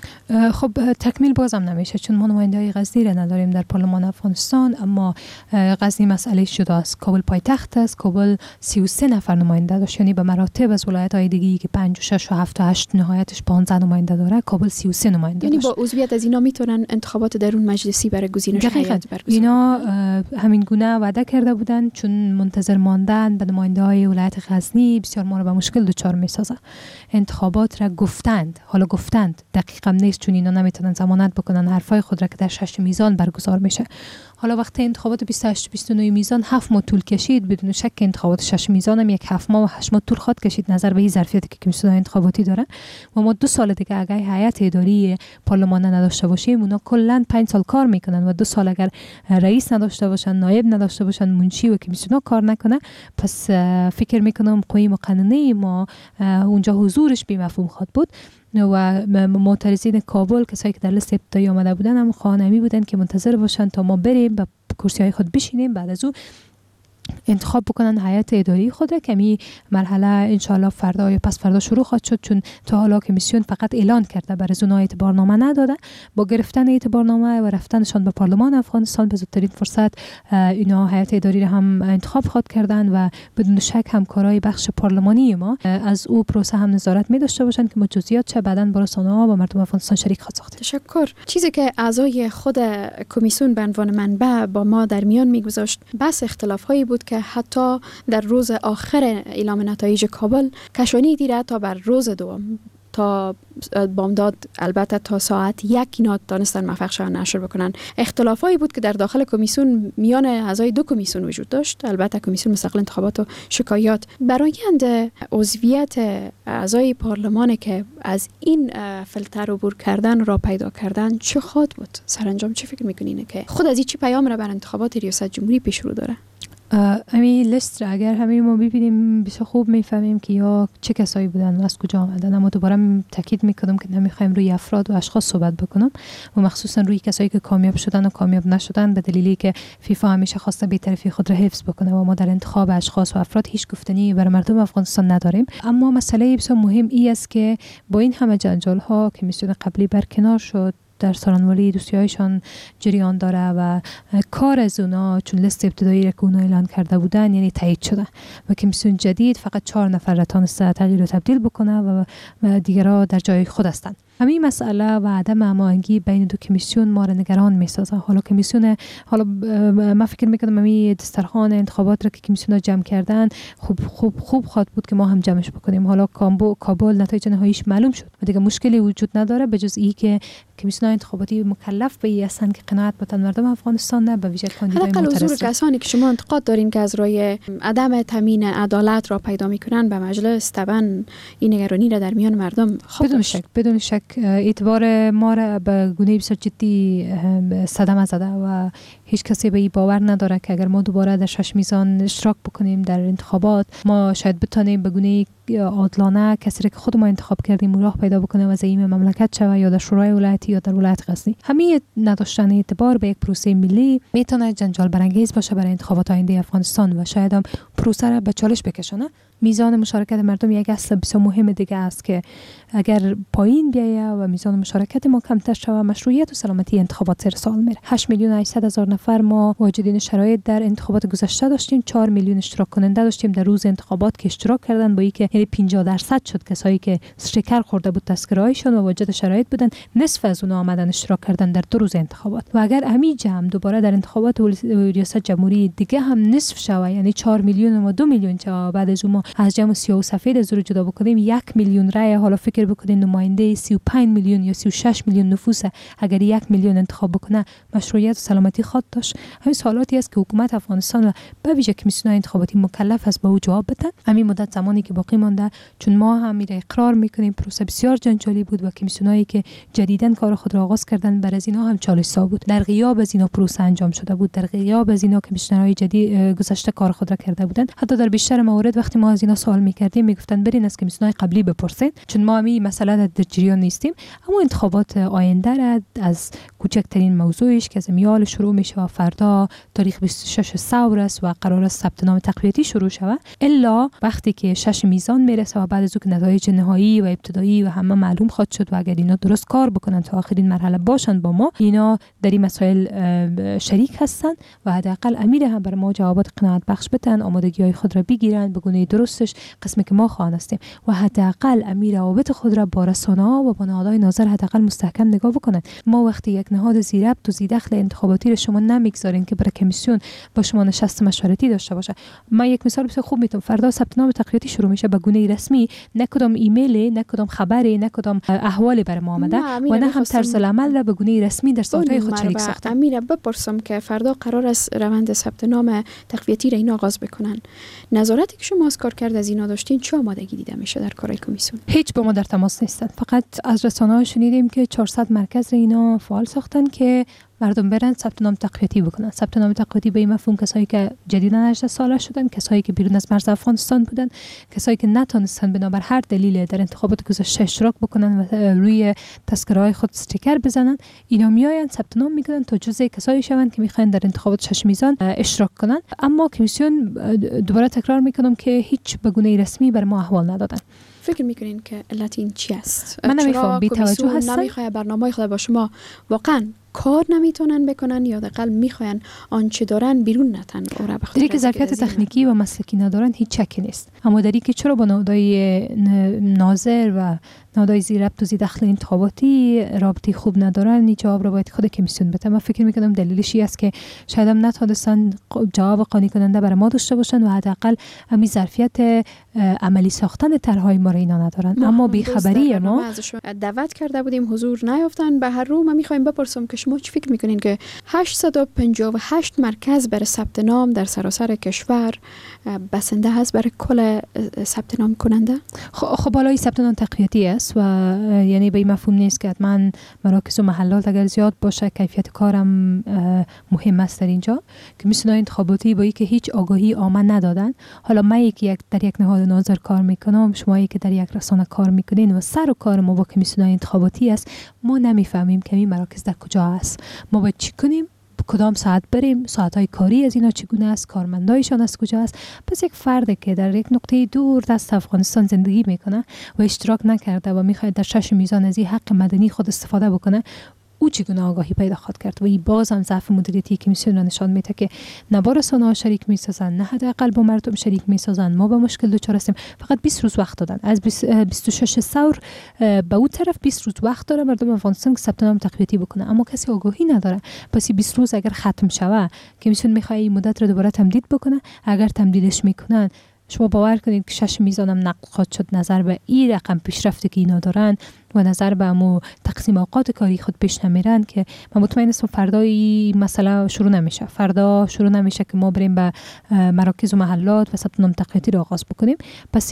خب تکمیل بازم نمیشه چون ما نماینده‌های غزنی را نداریم در پارلمان افغانستان. اما غزنی مسئله شده است. کابل پایتخت است. کابل 33 نفر نماینده داشت، یعنی به مراتب از ولایت‌های دیگه که 5 و 6 و 7 و 8 نهایتش 15 نماینده داره، کابل 33 نماینده داشت. یعنی با عضویت از اینا میتونن انتخابات درون مجلسی برای گزینش هیئت برگزار. اینا همین گونه وعده کرده بودن چون منتظر ماندن به نماینده‌های ولایت غزنی بسیار ما رو به مشکل دچار می‌سازه. انتخابات را گفتند، حالا گفتند دقیقاً نیست چون اینا نمیتونن ضمانت بکنن حرفای خود را که در 6 میزان برگزار میشه. حالا وقتی انتخابات 28 29 میزان 7 ماه طول کشید، بدون شک انتخابات 6 میزان هم یک 7 ماه و 8 ماه طول خواهد کشید نظر به این ظرفیتی که کمیسیون انتخاباتی داره. و ما 2 سال دیگه اگه هیئت اداری پارلمان نداشته باشیم، اونا کلا 5 سال کار میکنن و 2 سال اگر رئیس نداشته باشن، نایب نداشته باشن، منشی و کمیسیون کار نکنه، پس فکر میکنم قوه مقننه ما اونجا حضورش بی مفهوم خواهد بود. و معترضین کابل کسایی که در لیست ابتدایی آمده بودن هم خواهنمی بودن که منتظر باشن تا ما بریم به کرسی های خود بشینیم، بعد از او انتخاب بکنن هیئت اداری خود را که می مرحله انشالله فردا یا پس فردا شروع خواهد شد. چون تا حالا کمیسیون فقط اعلان کرده برای از اونها اعتبارنامه نداده. با گرفتن اعتبارنامه و رفتنشان به پارلمان افغانستان به زودترین فرصت اینا هیئت اداری را هم انتخاب خواهد کردن و بدون شک همکارای بخش پارلمانی ما از او پروسه هم نظارت می داشته باشند که جزئیات چه بعداً با رسانه‌ها و مردم افغانستان شریک خواهد ساخت. تشکر. چیزی که اعضای خود کمیسیون به عنوان منبع با ما در میان میگذاشت بس اختلاف‌هایی بود که حتی در روز آخر اعلام نتایج کابل کشانی دیره تا بر روز دوم تا بامداد، البته تا ساعت 1 اینا دانستن موفق شدن نشر بکنن. اختلافایی بود که در داخل کمیسیون میان اعضای 2 کمیسیون وجود داشت، البته کمیسیون مستقل انتخابات و شکایات. برآیند عضویت اعضای پارلمان که از این فیلتر عبور کردن را پیدا کردن چه خواهد بود؟ سرانجام چه فکر میکنین که خود از این چی پیام را بر انتخابات ریاست جمهوری پیش رو داره؟ همین لیست را اگر همه ما ببینیم بسیار خوب میفهمیم که یا چه کسایی بودن و از کجا آمدن. اما دوباره تاکید میکنم که نمیخوایم روی افراد و اشخاص صحبت بکنم و مخصوصا روی کسایی که کامیاب شدن و کامیاب نشدن، به دلیلی که فیفا همیشه خواسته بی‌طرفی خود را حفظ بکنه و ما در انتخاب اشخاص و افراد هیچ گفتنی برای مردم افغانستان نداریم. اما مسئله بسیار مهم ای است که با این همه جنجال ها کمیسیون قبلی برکنار شد، در سارانوالی دوسیهایشان جریان داره و کار از اونا چون لیست ابتدایی را که اونا اعلان کرده بودن یعنی تایید شده و کمیسیون جدید فقط 4 نفر را تانسته تغییر و تبدیل بکنه و دیگرها در جای خود هستند. همین مسئله و عدم هماهنگی بین 2 کمیسیون ما را نگران می‌سازه. حالا ما فکر می‌کنم همین دسترخوان انتخابات را که کمیسیون‌ها جمع کردن خوب خواهد بود که ما هم جمعش بکنیم. حالا کابل نتایج نهاییش معلوم شد و دیگه مشکلی وجود نداره به جز این که کمیسیون انتخاباتی مکلف به این هستند که قناعت بدن مردم افغانستان، نه به ویژه کاندیدای معترض. حداقل حضور کسانی که شما انتقاد دارین که از روی عدم تامین عدالت را پیدا می‌کنن به مجلس، طبعا این نگرانی را در میان مردم بدون شک اعتبار ما را به گونه بسیار جدی صدمه زده و هیچ کسی به این باور نداره که اگر ما دوباره در 6 میزان اشتراک بکنیم در انتخابات، ما شاید بتونیم به گونه عادلانه کسی را که خود ما انتخاب کردیم راه پیدا بکنه و زعیم مملکت شوه، یا در شورای ولایتی یا در ولایت غزنی. همین نداشتن اعتبار به یک پروسه ملی میتونه جنجال برانگیز باشه برای انتخابات آینده افغانستان و شاید هم پروسه را به چالش بکشونه. میزان مشارکت مردم یک اصل بسیار مهم دیگه است که اگر پایین بیایه و میزان مشارکت ما کمتر شود، مشروعیت و سلامتی انتخابات سر سال میره. 8,800,000 نفر ما واجدین شرایط در انتخابات گذشته داشتیم، 4 میلیون اشتراک کننده داشتیم در روز انتخابات که اشتراک کردن، با اینکه یعنی 50% شد کسایی که شکر خورده بود تذکره‌هایشون و واجد شرایط بودن، نصف از اونها آمدن اشتراک کردن در 2 روز انتخابات. و اگر همین جمع دوباره در انتخابات ریاست جمهوری دیگه هم نصف شود، یعنی 4 میلیون و 2 میلیون شود، بعد از اون از جمع سیاه و سفید از رو جدا بکنیم 1 میلیون رای، حالا فکر بکنید نماینده 35 میلیون یا 36 میلیون نفوس اگر 1 میلیون انتخاب بکنه مشروعیت و سلامتی خود داشت. همین سوالاتی است که حکومت افغانستان و به ویژه کمیسیون انتخاباتی مکلف است به او جواب بده. همین مدت زمانی که باقی مانده، چون ما هم میره اقرار میکنیم پروسه بسیار جنجالی بود و کمیسیونایی که جدیداً کار خود را آغاز کردن بر از اینا هم چالش‌سا بود. در غیاب از اینا پروسه انجام شده بود، در غیاب از اینا کمیسیونرهای جدید گذشته کار خود را کرده بودند. حتی در بیشتر موارد وقتی ما از اینا سوال میکردیم میگفتن برین از کمیسیون‌های قبلی بپرسید، چون ما همین مسئله در جریان نیستیم. اما انتخابات آینده را از کوچکترین موضوعش که از میال شروع میشه و فردا تاریخ 26 ثور است و قرار است ثبت نام تقویتی شروع شود، الا وقتی که 6 میزان میرسه و بعد از اون که نتایج نهایی و ابتدایی و همه معلوم خواهد شد و اگر اینا درست کار بکنن تا آخرین مرحله باشن با ما، اینا در این مسائل شریک هستن و حداقل امیر هم بر ما جوابات قناعت بخش بدن، آمادگی‌های خود را بگیرن به گونه درستش، قسمی که ما خواهان هستیم و حداقل امیر روابط خود را با رسانه‌ها و با نهادهای ناظر حداقل مستحکم نگاه بکنن. ما وقتی یک نهاد زیربط و زیدخل انتخاباتی را شما نمیگذارین که برای کمیسیون با شما نشست مشورتی داشته باشه. من یک مثال بسیار خوب میتونم، فردا ثبت نام تقویتی شروع میشه، به گونه رسمی نه کدام ایمیل، نه کدام خبری، نه کدام احوالی برای ما آمده و نه هم طرز العمل را به گونه رسمی در سایت‌های خود شریک ساختن. امیر بپرسم که فردا قرار است روند ثبت نام تقویتی را این آغاز بکنن، نظارتی که شما از کار کرد از اینا داشتین چه آمادگی دیده میشه در کارهای کمیسیون؟ هیچ با ما در تماس نیستن، فقط از رسانه‌ها شنیدیم که 400 مرکز اینا فعال ساختن که مردم برن ثبت نام تقویتی بکنن. ثبت نام تقویتی به این مفهوم کسایی که جدیداً 18 ساله شدن، کسایی که بیرون از مرز افغانستان بودن، کسایی که نتونستن بنابر هر دلیل در انتخابات گذشته اشتراک بکنن و روی تذکره‌های خود استیکر بزنن، اینا میآیند ثبت نام میکنن تا جزء کسایی شوند که میخواین در انتخابات 6 میزان اشتراک کنن. اما کمیسیون دوباره تکرار میکنم که هیچ به گونه رسمی بر ما احوال ندادن. فکر میکنین که علت این چی است؟ من نمیفهم، بی توجه هستن، نمیخواد برنامه‌های خود با شما واقعا کار نمیتونن بکنن یا حداقل میخواین آنچه دارن بیرون نتن و را بخاطر که ظرفیت تکنیکی و مسلکی ندارن هیچ شکی نیست. اما در اینکه چرا با نهادهای ناظر و نهادهای زیربط و زیردخل انتخاباتی رابطه خوب ندارن، این جواب را باید خود کمیسیون بده. من فکر میکنم دلیلش این است که شاید هم نتونستن جواب قانع کننده برای ما داشته باشن و حداقل همین ظرفیت عملی ساختن طرحهای ما را اینا ندارن. اما بی‌خبری ما دعوت کرده بودیم حضور نیافتن. به هر رو ما میخوایم بپرسم که شما چی فکر میکنین که 858 مرکز برای ثبت نام در سراسر کشور بسنده هست برای کل ثبت نام کننده؟ خب بالای ثبت نام تقویتی است و یعنی به این مفهوم نیست که حتما مراکز و محلات اگر زیاد باشه کیفیت کارم مهم است. در اینجا کمیسیون انتخاباتی با اینکه هیچ آگاهی عامه ندادن، حالا من در یک نهاد ناظر کار میکنم، شما که در یک رسانه کار میکنین و سر و کار ما با کمیسیون انتخاباتی است، ما نمیفهمیم که این مراکز در کجا است، ما باید چی کنیم، کدام ساعت بریم، ساعت‌های کاری از اینا چگونه است، کارمندایشان از کجا است. پس یک فردی که در یک نقطه دور دست افغانستان زندگی میکنه و اشتراک نکرده و میخواد در 6 میزان از این حق مدنی خود استفاده بکنه، او چگونه آگاهی پیدا خواهد کرد؟ و این باز هم ضعف مدیریتی کمیسیون را نشان میده که نه با رسانه‌ها شریک میسازن، نه حداقل با مردم شریک میسازن. ما به مشکل دچار هستیم. فقط 20 روز وقت دادن، از 26 ثور به اون طرف 20 روز وقت داره مردم افغانستان که ثبت نام تقویتی بکنه، اما کسی آگاهی نداره. پس 20 روز اگر ختم شوه، کمیسیون میخواد این مدت رو دوباره تمدید بکنه. اگر تمدیدش میکنن، شما باور کنید که 6 میزانم نقل خواهد شد نظر به این رقم پیشرفتی که اینا دارن. و نظر به امو تقسیم اوقات کاری خود پیش نمیرن که من مطمئن هستم فردای مسئله شروع نمیشه. فردا شروع نمیشه که ما بریم به مراکز و محلات و ثبت نام تقویتی را آغاز بکنیم. پس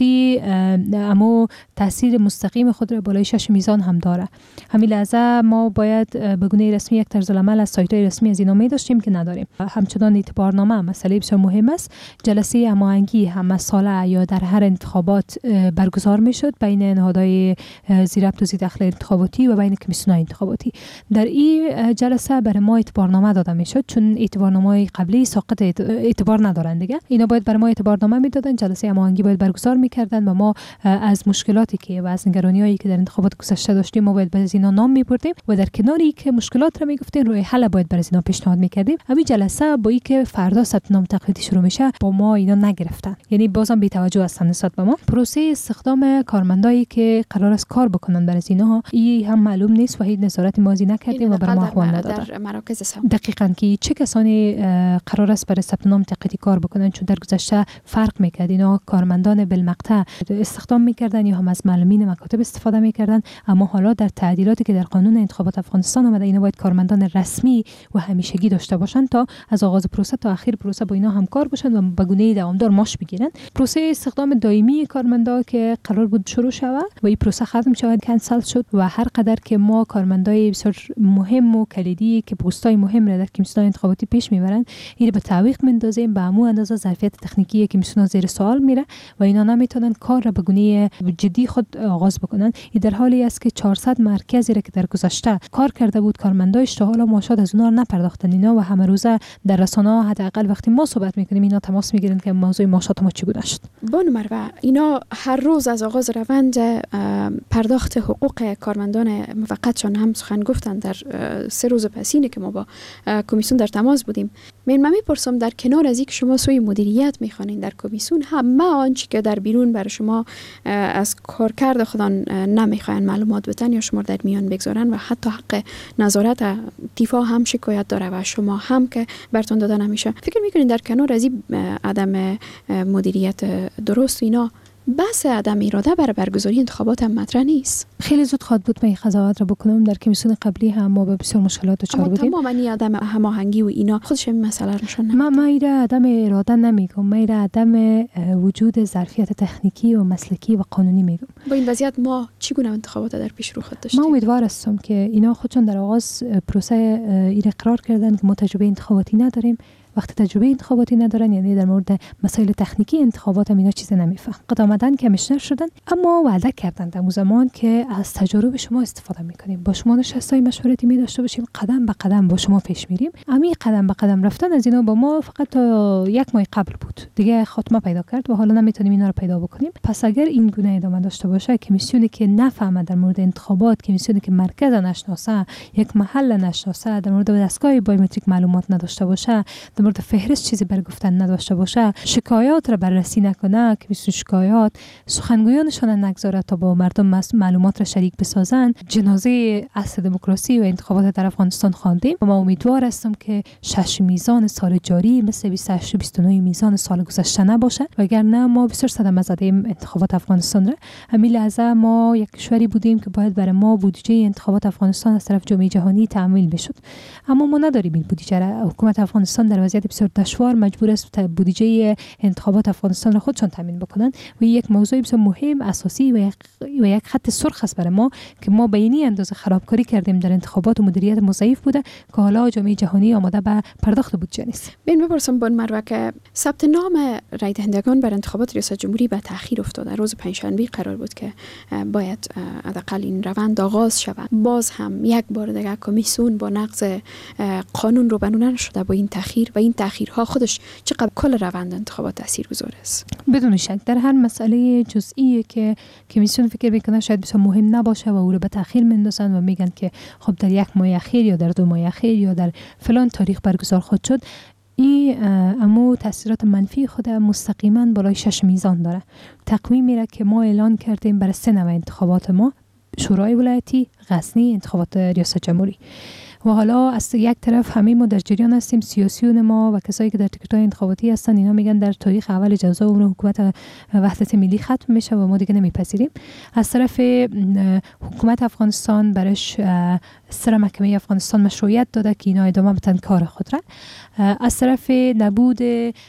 امو تاثیر مستقیم خود را بالای 6 میزان هم داره. همین لحظه ما باید به گونه رسمی یک طرز العمل از سایت‌های رسمی از اینا می داشتیم که نداریم. همچنان اعتبارنامه مسئله بسیار مهم است. جلسه هماهنگی هم ساله یا در هر انتخابات برگزار میشد بین نهادهای زیر ربط و زیر دخل انتخاباتی و بین کمیسیون‌های انتخاباتی. در این جلسه برای ما اعتبارنامه داده میشد، چون اعتبارنامه‌های قبلی ساقط اعتبار ندارند دیگه. اینا باید برای ما اعتبارنامه میدادن، جلسه هماهنگی باید برگزار میکردن و ما از مشکلاتی که و از نگرانی‌هایی که در انتخابات گذشته داشتیم ما باید از اینا نام میبردیم و در کناری که مشکلات را میگفتیم روی حل باید برای اینا پیشنهاد میکردیم. همین جلسه با اینکه فردا ثبت نام تقویتی شروع میشه با ما اینا نگرفتن، یعنی بازم بی توجه هستن نسبت به ما. پروسه استخدام کارمندایی که قرار است کار بکنن برای اینا این هم معلوم نیست و هیچ نظارت مازی نکردیم و بر ما احوال ندادن. در مراکز دقیقاً که چه کسانی قرار است برای ثبت نام تقویتی کار بکنن، چون در گذشته فرق میکرد. اینا کارمندان بالمقطع استخدام میکردن یا هم از معلمین مکاتب استفاده میکردن، اما حالا در تعدیلاتی که در قانون انتخابات افغانستان اومده اینا باید کارمندان رسمی و همیشگی داشته باشن تا از آغاز پروسه تا آخر پروسه با اینا همکار باشن و به گونه دوامدار معاش بگیرن. پروسه استخدام دائمی کارمندا که قرار بود شروع شود و این پروسه ختم شد، کنسل شد و هر قدر که ما کارمندای بسیار مهم و کلیدی که پستای مهم را در کمیسیون انتخاباتی پیش میبرن این به تعویق میندازیم، به عمو اندازه ظرفیت تکنیکی کمیسیون زیر سوال میره و اینا نمیتونن کار را به گونه جدی خود آغاز بکنن. این در حالی است که 400 مرکزی را که در گذشته کار کرده بود کارمندایش تا حالا معاشات از اونها نپرداختن. اینا و همه روزه در رسانه‌ها حداقل وقتی ما صحبت میکنیم اینا تماس میگیرن که موضوع معاشات ما چگونه شد. بانو مروه، اینا هر روز از آغاز روند پرداخت حقوق کارمندان موقتشان هم سخن گفتن. در 3 روز پسینه که ما با کمیسیون در تماس بودیم. من میپرسم در کنار از اینکه شما سوی مدیریت میخوانین در کمیسیون، همه آنچه که در بیرون برای شما از کارکرد خودان نمیخواین معلومات بدن یا شما در میان بگذارن و حتی حق نظارت دفاع هم شکایت داره و شما هم که براتون داده نمیشه، فکر میکنین در کنار از این عدم مدیریت درست اینا بحث عدم اراده برای برگزاری انتخابات هم مطرح نیست؟ خیلی زود خواد بود من این قضاوت را بکنم. در کمیسیون قبلی هم ما به بسیار مشکلات دچار بودیم. اما تماما عدم هماهنگی و اینا خودش این مسئله رو نشون نمیده. من ایره عدم اراده نمیگم، من ایره عدم وجود ظرفیت تکنیکی و مسلکی و قانونی میگم. با این وضعیت ما چگونه انتخابات در پیش رو خود داشتیم؟ من امیدوار هستم که اینا خودشون در آغاز پروسه ایره اقرار کردن که ما تجربه انتخاباتی نداریم. وقتی تجربه انتخاباتی ندارن یعنی در مورد مسائل تکنیکی انتخابات هم اینا چیز نمیفهم. قد آمدن کمیشنر شدن اما وعده کردن در زمان که از تجربه شما استفاده میکنیم، با شما نشستای مشورتی می داشته باشیم، قدم به قدم با شما پیش میریم. امی قدم به قدم رفتن از اینا با ما فقط تا 1 ماه قبل بود، دیگه خاتمه پیدا کرد و حالا نمیتونیم اینا رو پیدا بکنیم. پس اگر این گونه ادامه داشته باشه، کمیسیونی که نفهمه در مورد انتخابات، کمیسیونی که مرکز نشناسه، یک محل نشناسه، در مورد دستگاه بایومتریک معلومات نداشته باشه، در مورد فهرست چیزی برای گفتن نداشته باشه، شکایات را بررسی نکنه، که مثل شکایات سخنگویانشان نگذاره تا با مردم معلومات را شریک بسازن، جنازه اصل دموکراسی و انتخابات در افغانستان خواندیم. و ما امیدوار هستم که 6 میزان سال جاری مثل 28 و 29 میزان سال گذشته نباشه، وگرنه ما بسیار صدمه زدیم انتخابات افغانستان را. همین لحظه ما یک کشوری بودیم که باید برای ما بودجه انتخابات افغانستان از طرف جامعه جهانی تامین بشد، اما ما نداریم این بودجه را. حکومت افغانستان در وضعیت بسیار دشوار مجبور است بودجه انتخابات افغانستان را خودشان تامین بکنن و یک موضوع بسیار مهم اساسی و یک خط سرخ است برای ما که ما به این اندازه خرابکاری کردیم در انتخابات و مدیریت ضعیف بوده که حالا جامعه جهانی آماده به پرداخت بودجه نیست. ببین بپرسم بان مروه که ثبت نام رای دهندگان بر انتخابات ریاست جمهوری به تأخیر افتاده. روز پنجشنبه قرار بود که باید حداقل این روند آغاز شود. باز هم یک بار دیگه کمیسیون با نقض قانون رو بنونه شده با این تأخیر و این تأخیرها خودش چقدر کل روند انتخابات تاثیرگذار است. بدون شک در هر مسئله جزئی که کمیسیون فکر میکنه شاید بسیار مهم نباشه و او رو به تأخیر میندازن و میگن که خب در 1 ماه اخیر یا در 2 ماه اخیر یا در فلان تاریخ برگزار خواهد شد، این امو تاثیرات منفی خود مستقیما بالای 6 میزان داره. تقویمی را که ما اعلان کردیم برای 3 نوع انتخابات ما، شورای ولایتی، غزنی، انتخابات ریاست جمهوری، و حالا از یک طرف همه ما در جریان هستیم، سیاسیون ما و کسایی که در تیکت‌های انتخاباتی هستن، اینا میگن در تاریخ اول جزا عمر حکومت وحدت ملی ختم میشه و ما دیگه نمیپذیریم. از طرف حکومت افغانستان برش سر محکمه افغانستان مشروعیت داده که اینا ادامه بدن کار خود را. از طرف نبود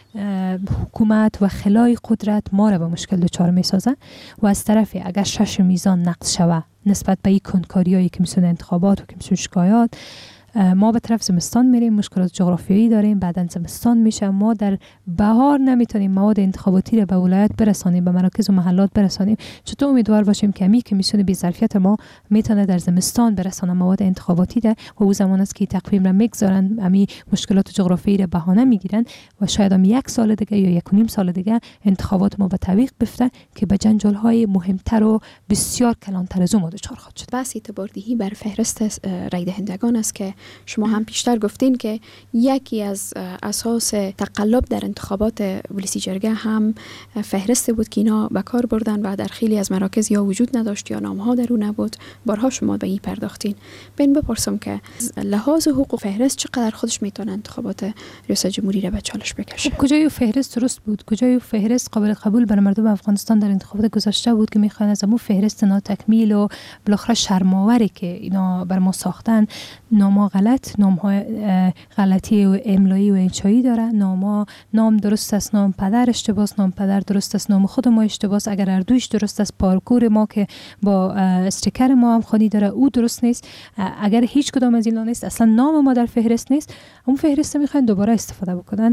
حکومت و خلای قدرت ما را به مشکل دچار میسازن و از طرف اگر 6 میزان نقض شود نسبت به این کنکاریایی که میسونه انتخابات و که میسونه شکایات، ما به طرف زمستان میریم، مشکلات جغرافیایی داریم، بعداً زمستان میشه، ما در بهار نمیتونیم مواد انتخاباتی رو به ولایت برسانیم، به مراکز و محلات برسانیم. چطور امیدوار باشیم که می کمیسیون بی ظرفیت ما میتونه در زمستان برسانه مواد انتخاباتی ده و او زمان است که تقویم را میگذارن، امی مشکلات جغرافیایی رو بهانه میگیرن و شاید هم 1 سال دیگه یا 1.5 سال دیگه انتخابات ما به تعویق بفته که به جنجال های مهمتر و بسیار کلانتر از اون دچار خواهد شد. بس اعتباردهی بر فهرست رای دهندگان است که شما هم پیشتر گفتین که یکی از اساس تقلب در انتخابات ولسی جرگه هم فهرست بود که اینا به کار بردن و در خیلی از مراکز یا وجود نداشت یا نامها در اون نبود. بارها شما به این پرداختین. بین بپرسم که لحاظ حقوق و فهرست چقدر خودش میتونه انتخابات ریاست جمهوری را به چالش بکشه؟ کجای فهرست درست بود؟ کجای فهرست قابل قبول برای مردم افغانستان در انتخابات گذشته بود که میخوان از همون فهرست ناتکمیل و بالاخره شرم‌آوری که اینا بر ما ساختن، نام‌ها غلط، نام‌ها غلطی و املایی و انشایی داره، نام درست است، نام پدر اشتباه است، نام پدر درست است، نام خود ما اشتباه است، اگر هر دویش درست است، پارکور ما که با استیکر ما هم خانی داره او درست نیست، اگر هیچ کدام از اینا نیست، اصلا نام ما در فهرست نیست، اون فهرست میخوان دوباره استفاده بکنن.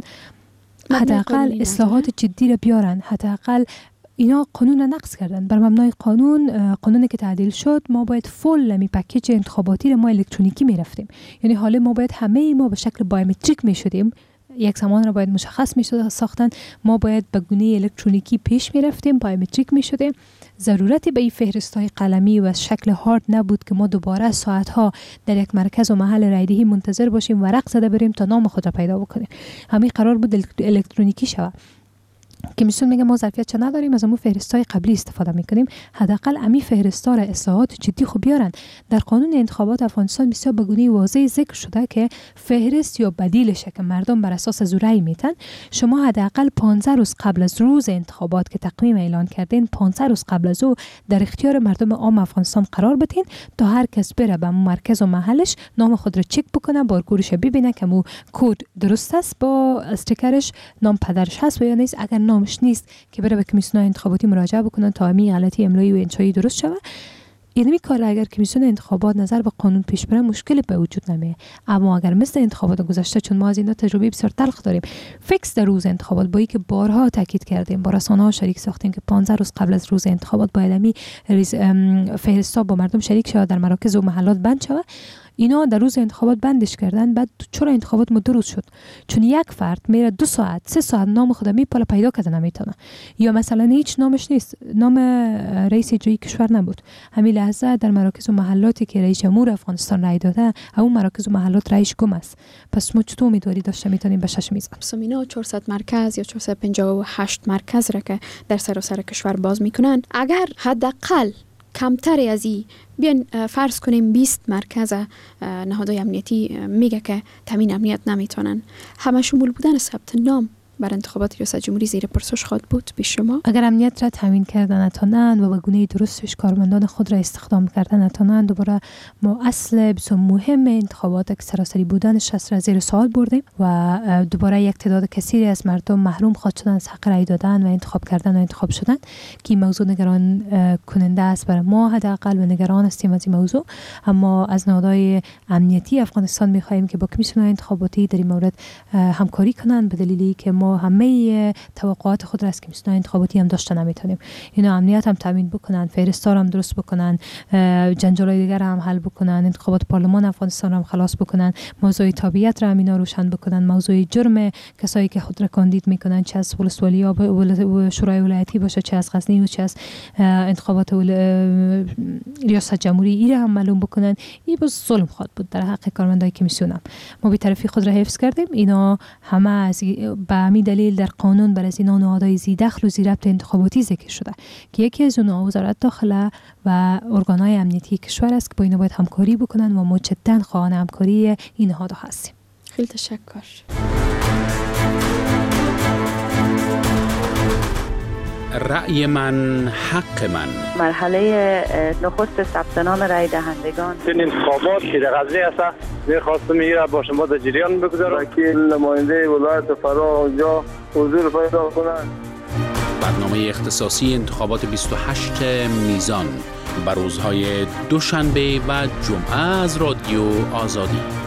حداقل اصلاحات جدی را بیارن. حداقل اینا قانون را نقض کردن. بر مبنای قانونی که تعدیل شد، ما باید فول می پکیج انتخاباتی را ما الکترونیکی می رفتیم. یعنی حالا ما باید همه ما به شکل بایومتریک می شدیم. یک زمان را باید مشخص می شد ساختن، ما باید به گونه الکترونیکی پیش می رفتیم، بایومتریک می شدیم. ضرورتی به این فهرست‌های قلمی و شکل هارد نبود که ما دوباره ساعت‌ها در یک مرکز و محل رایدهی منتظر باشیم، ورق زده بریم تا نام خود را پیدا بکنیم. همین قرار بود الکترونیکی شود. که میشون میگه ما ظرفیت چه نداریم، از همون فهرست‌های قبلی استفاده میکنیم. حداقل امی فهرست‌ها را اصلاحات جدی خوب بیارن. در قانون انتخابات افغانستان بسیار به گونه واضح ذکر شده که فهرست یا بدیلشه که مردم بر اساس از رأی میتن. شما حداقل 15 روز قبل از روز انتخابات که تقویم اعلان کردین، 15 روز قبل از او در اختیار مردم عام افغانستان قرار بدین تا هر کس بره به مرکز و محلش نام خود را چک بکنه، بارکورش ببینه که مو کد درست است با استیکرش، نام پدرش هست و یا نیست. اگر نامش نیست که بره به کمیسیون انتخاباتی مراجعه بکنن تا همین غلطی املایی و انشایی درست شود. یعنی کار اگر کمیسیون انتخابات نظر به قانون پیش بره مشکلی به وجود نمیاد. اما اگر مثل انتخابات گذشته، چون ما از اینا تجربه بسیار تلخ داریم، فیکس در روز انتخابات با اینکه بارها تاکید کردیم، با رسانه‌ها شریک ساختیم که 15 روز قبل از روز انتخابات باید همین فهرستا با مردم شریک شود، در مراکز و محلات بند شود، اینا در روز انتخابات بندش کردن. بعد چرا انتخابات ما 2 روز شد؟ چون یک فرد میره 2 ساعت 3 ساعت نام خود میپاله پیدا کرده نمیتونه، یا مثلا هیچ نامش نیست، نام رئیس اجرایی کشور نبود، همین لحظه در مراکز و محلاتی که رئیس جمهور افغانستان رای داده، اون مراکز و محلات رئیس گم است. پس ما چطور امیدواری داشته میتونیم به 6 میزان؟ اینا 400 مرکز یا 458 مرکز را که در سراسر کشور باز میکنن، اگر حداقل کمتری از این بیان فرض کنیم 20 مرکز نهادهای امنیتی میگه که تامین امنیت نمیتونن، همه شمول بودن ثبت نام بر انتخابات ریاست جمهوری زیر پرسش خواهد بود به شما؟ اگر امنیت را تامین کردن نتونن و به گونه درستش کارمندان خود را استخدام کردن نتونن، دوباره ما اصل بسیار مهم انتخابات که سراسری بودنش را زیر سوال بردیم و دوباره یک تعداد کثیری از مردم محروم خواهد شدن از حق رای دادن و انتخاب کردن و انتخاب شدن که این موضوع نگران کننده است برای ما. حداقل و نگران هستیم از این موضوع. اما از نهادهای امنیتی افغانستان می‌خواهیم که با کمیسیون انتخاباتی در این مورد همکاری کنند، به دلیلی که ما همه توقعات خود را از کمیسیون انتخاباتی هم داشته نمیتونیم. اینا امنیت هم تامین بکنن، فهرستار هم درست بکنن، جنجالای دیگر هم حل بکنن، انتخابات پارلمان افغانستان هم خلاص بکنن، موضوع تابعیت را اینا روشن بکنن، موضوع جرم کسایی که خود را کاندید میکنن، چه از ولسوالی یا شورای ولایتی باشه، چه از غزنی و چه از انتخابات ریاست جمهوری، ایره هم معلوم بکنن. این باز ظلم خواهد بود در حق کارمندای کمیسیون. ما بی‌طرفی خود را حفظ کردیم. اینا همه از همین دلیل در قانون بر از اینان نهادهای ذی دخل و ذی ربط انتخاباتی ذکر شده که یکی از اونها وزارت داخله و ارگانهای امنیتی کشور است که با اینا باید همکاری بکنن و ما جداً خواهان همکاری این نهادها هستیم. خیلی تشکر. رأی من حق من. مرحله نخست ثبت نام رای دهندگان. این انتخابات که در قضیه است می‌خواستم میره با شما در جریان بگذارم. وکیل نماینده ولایت فرا اونجا حضور پیدا کنند. برنامه اختصاصی انتخابات 28 میزان بر روزهای دوشنبه و جمعه از رادیو آزادی.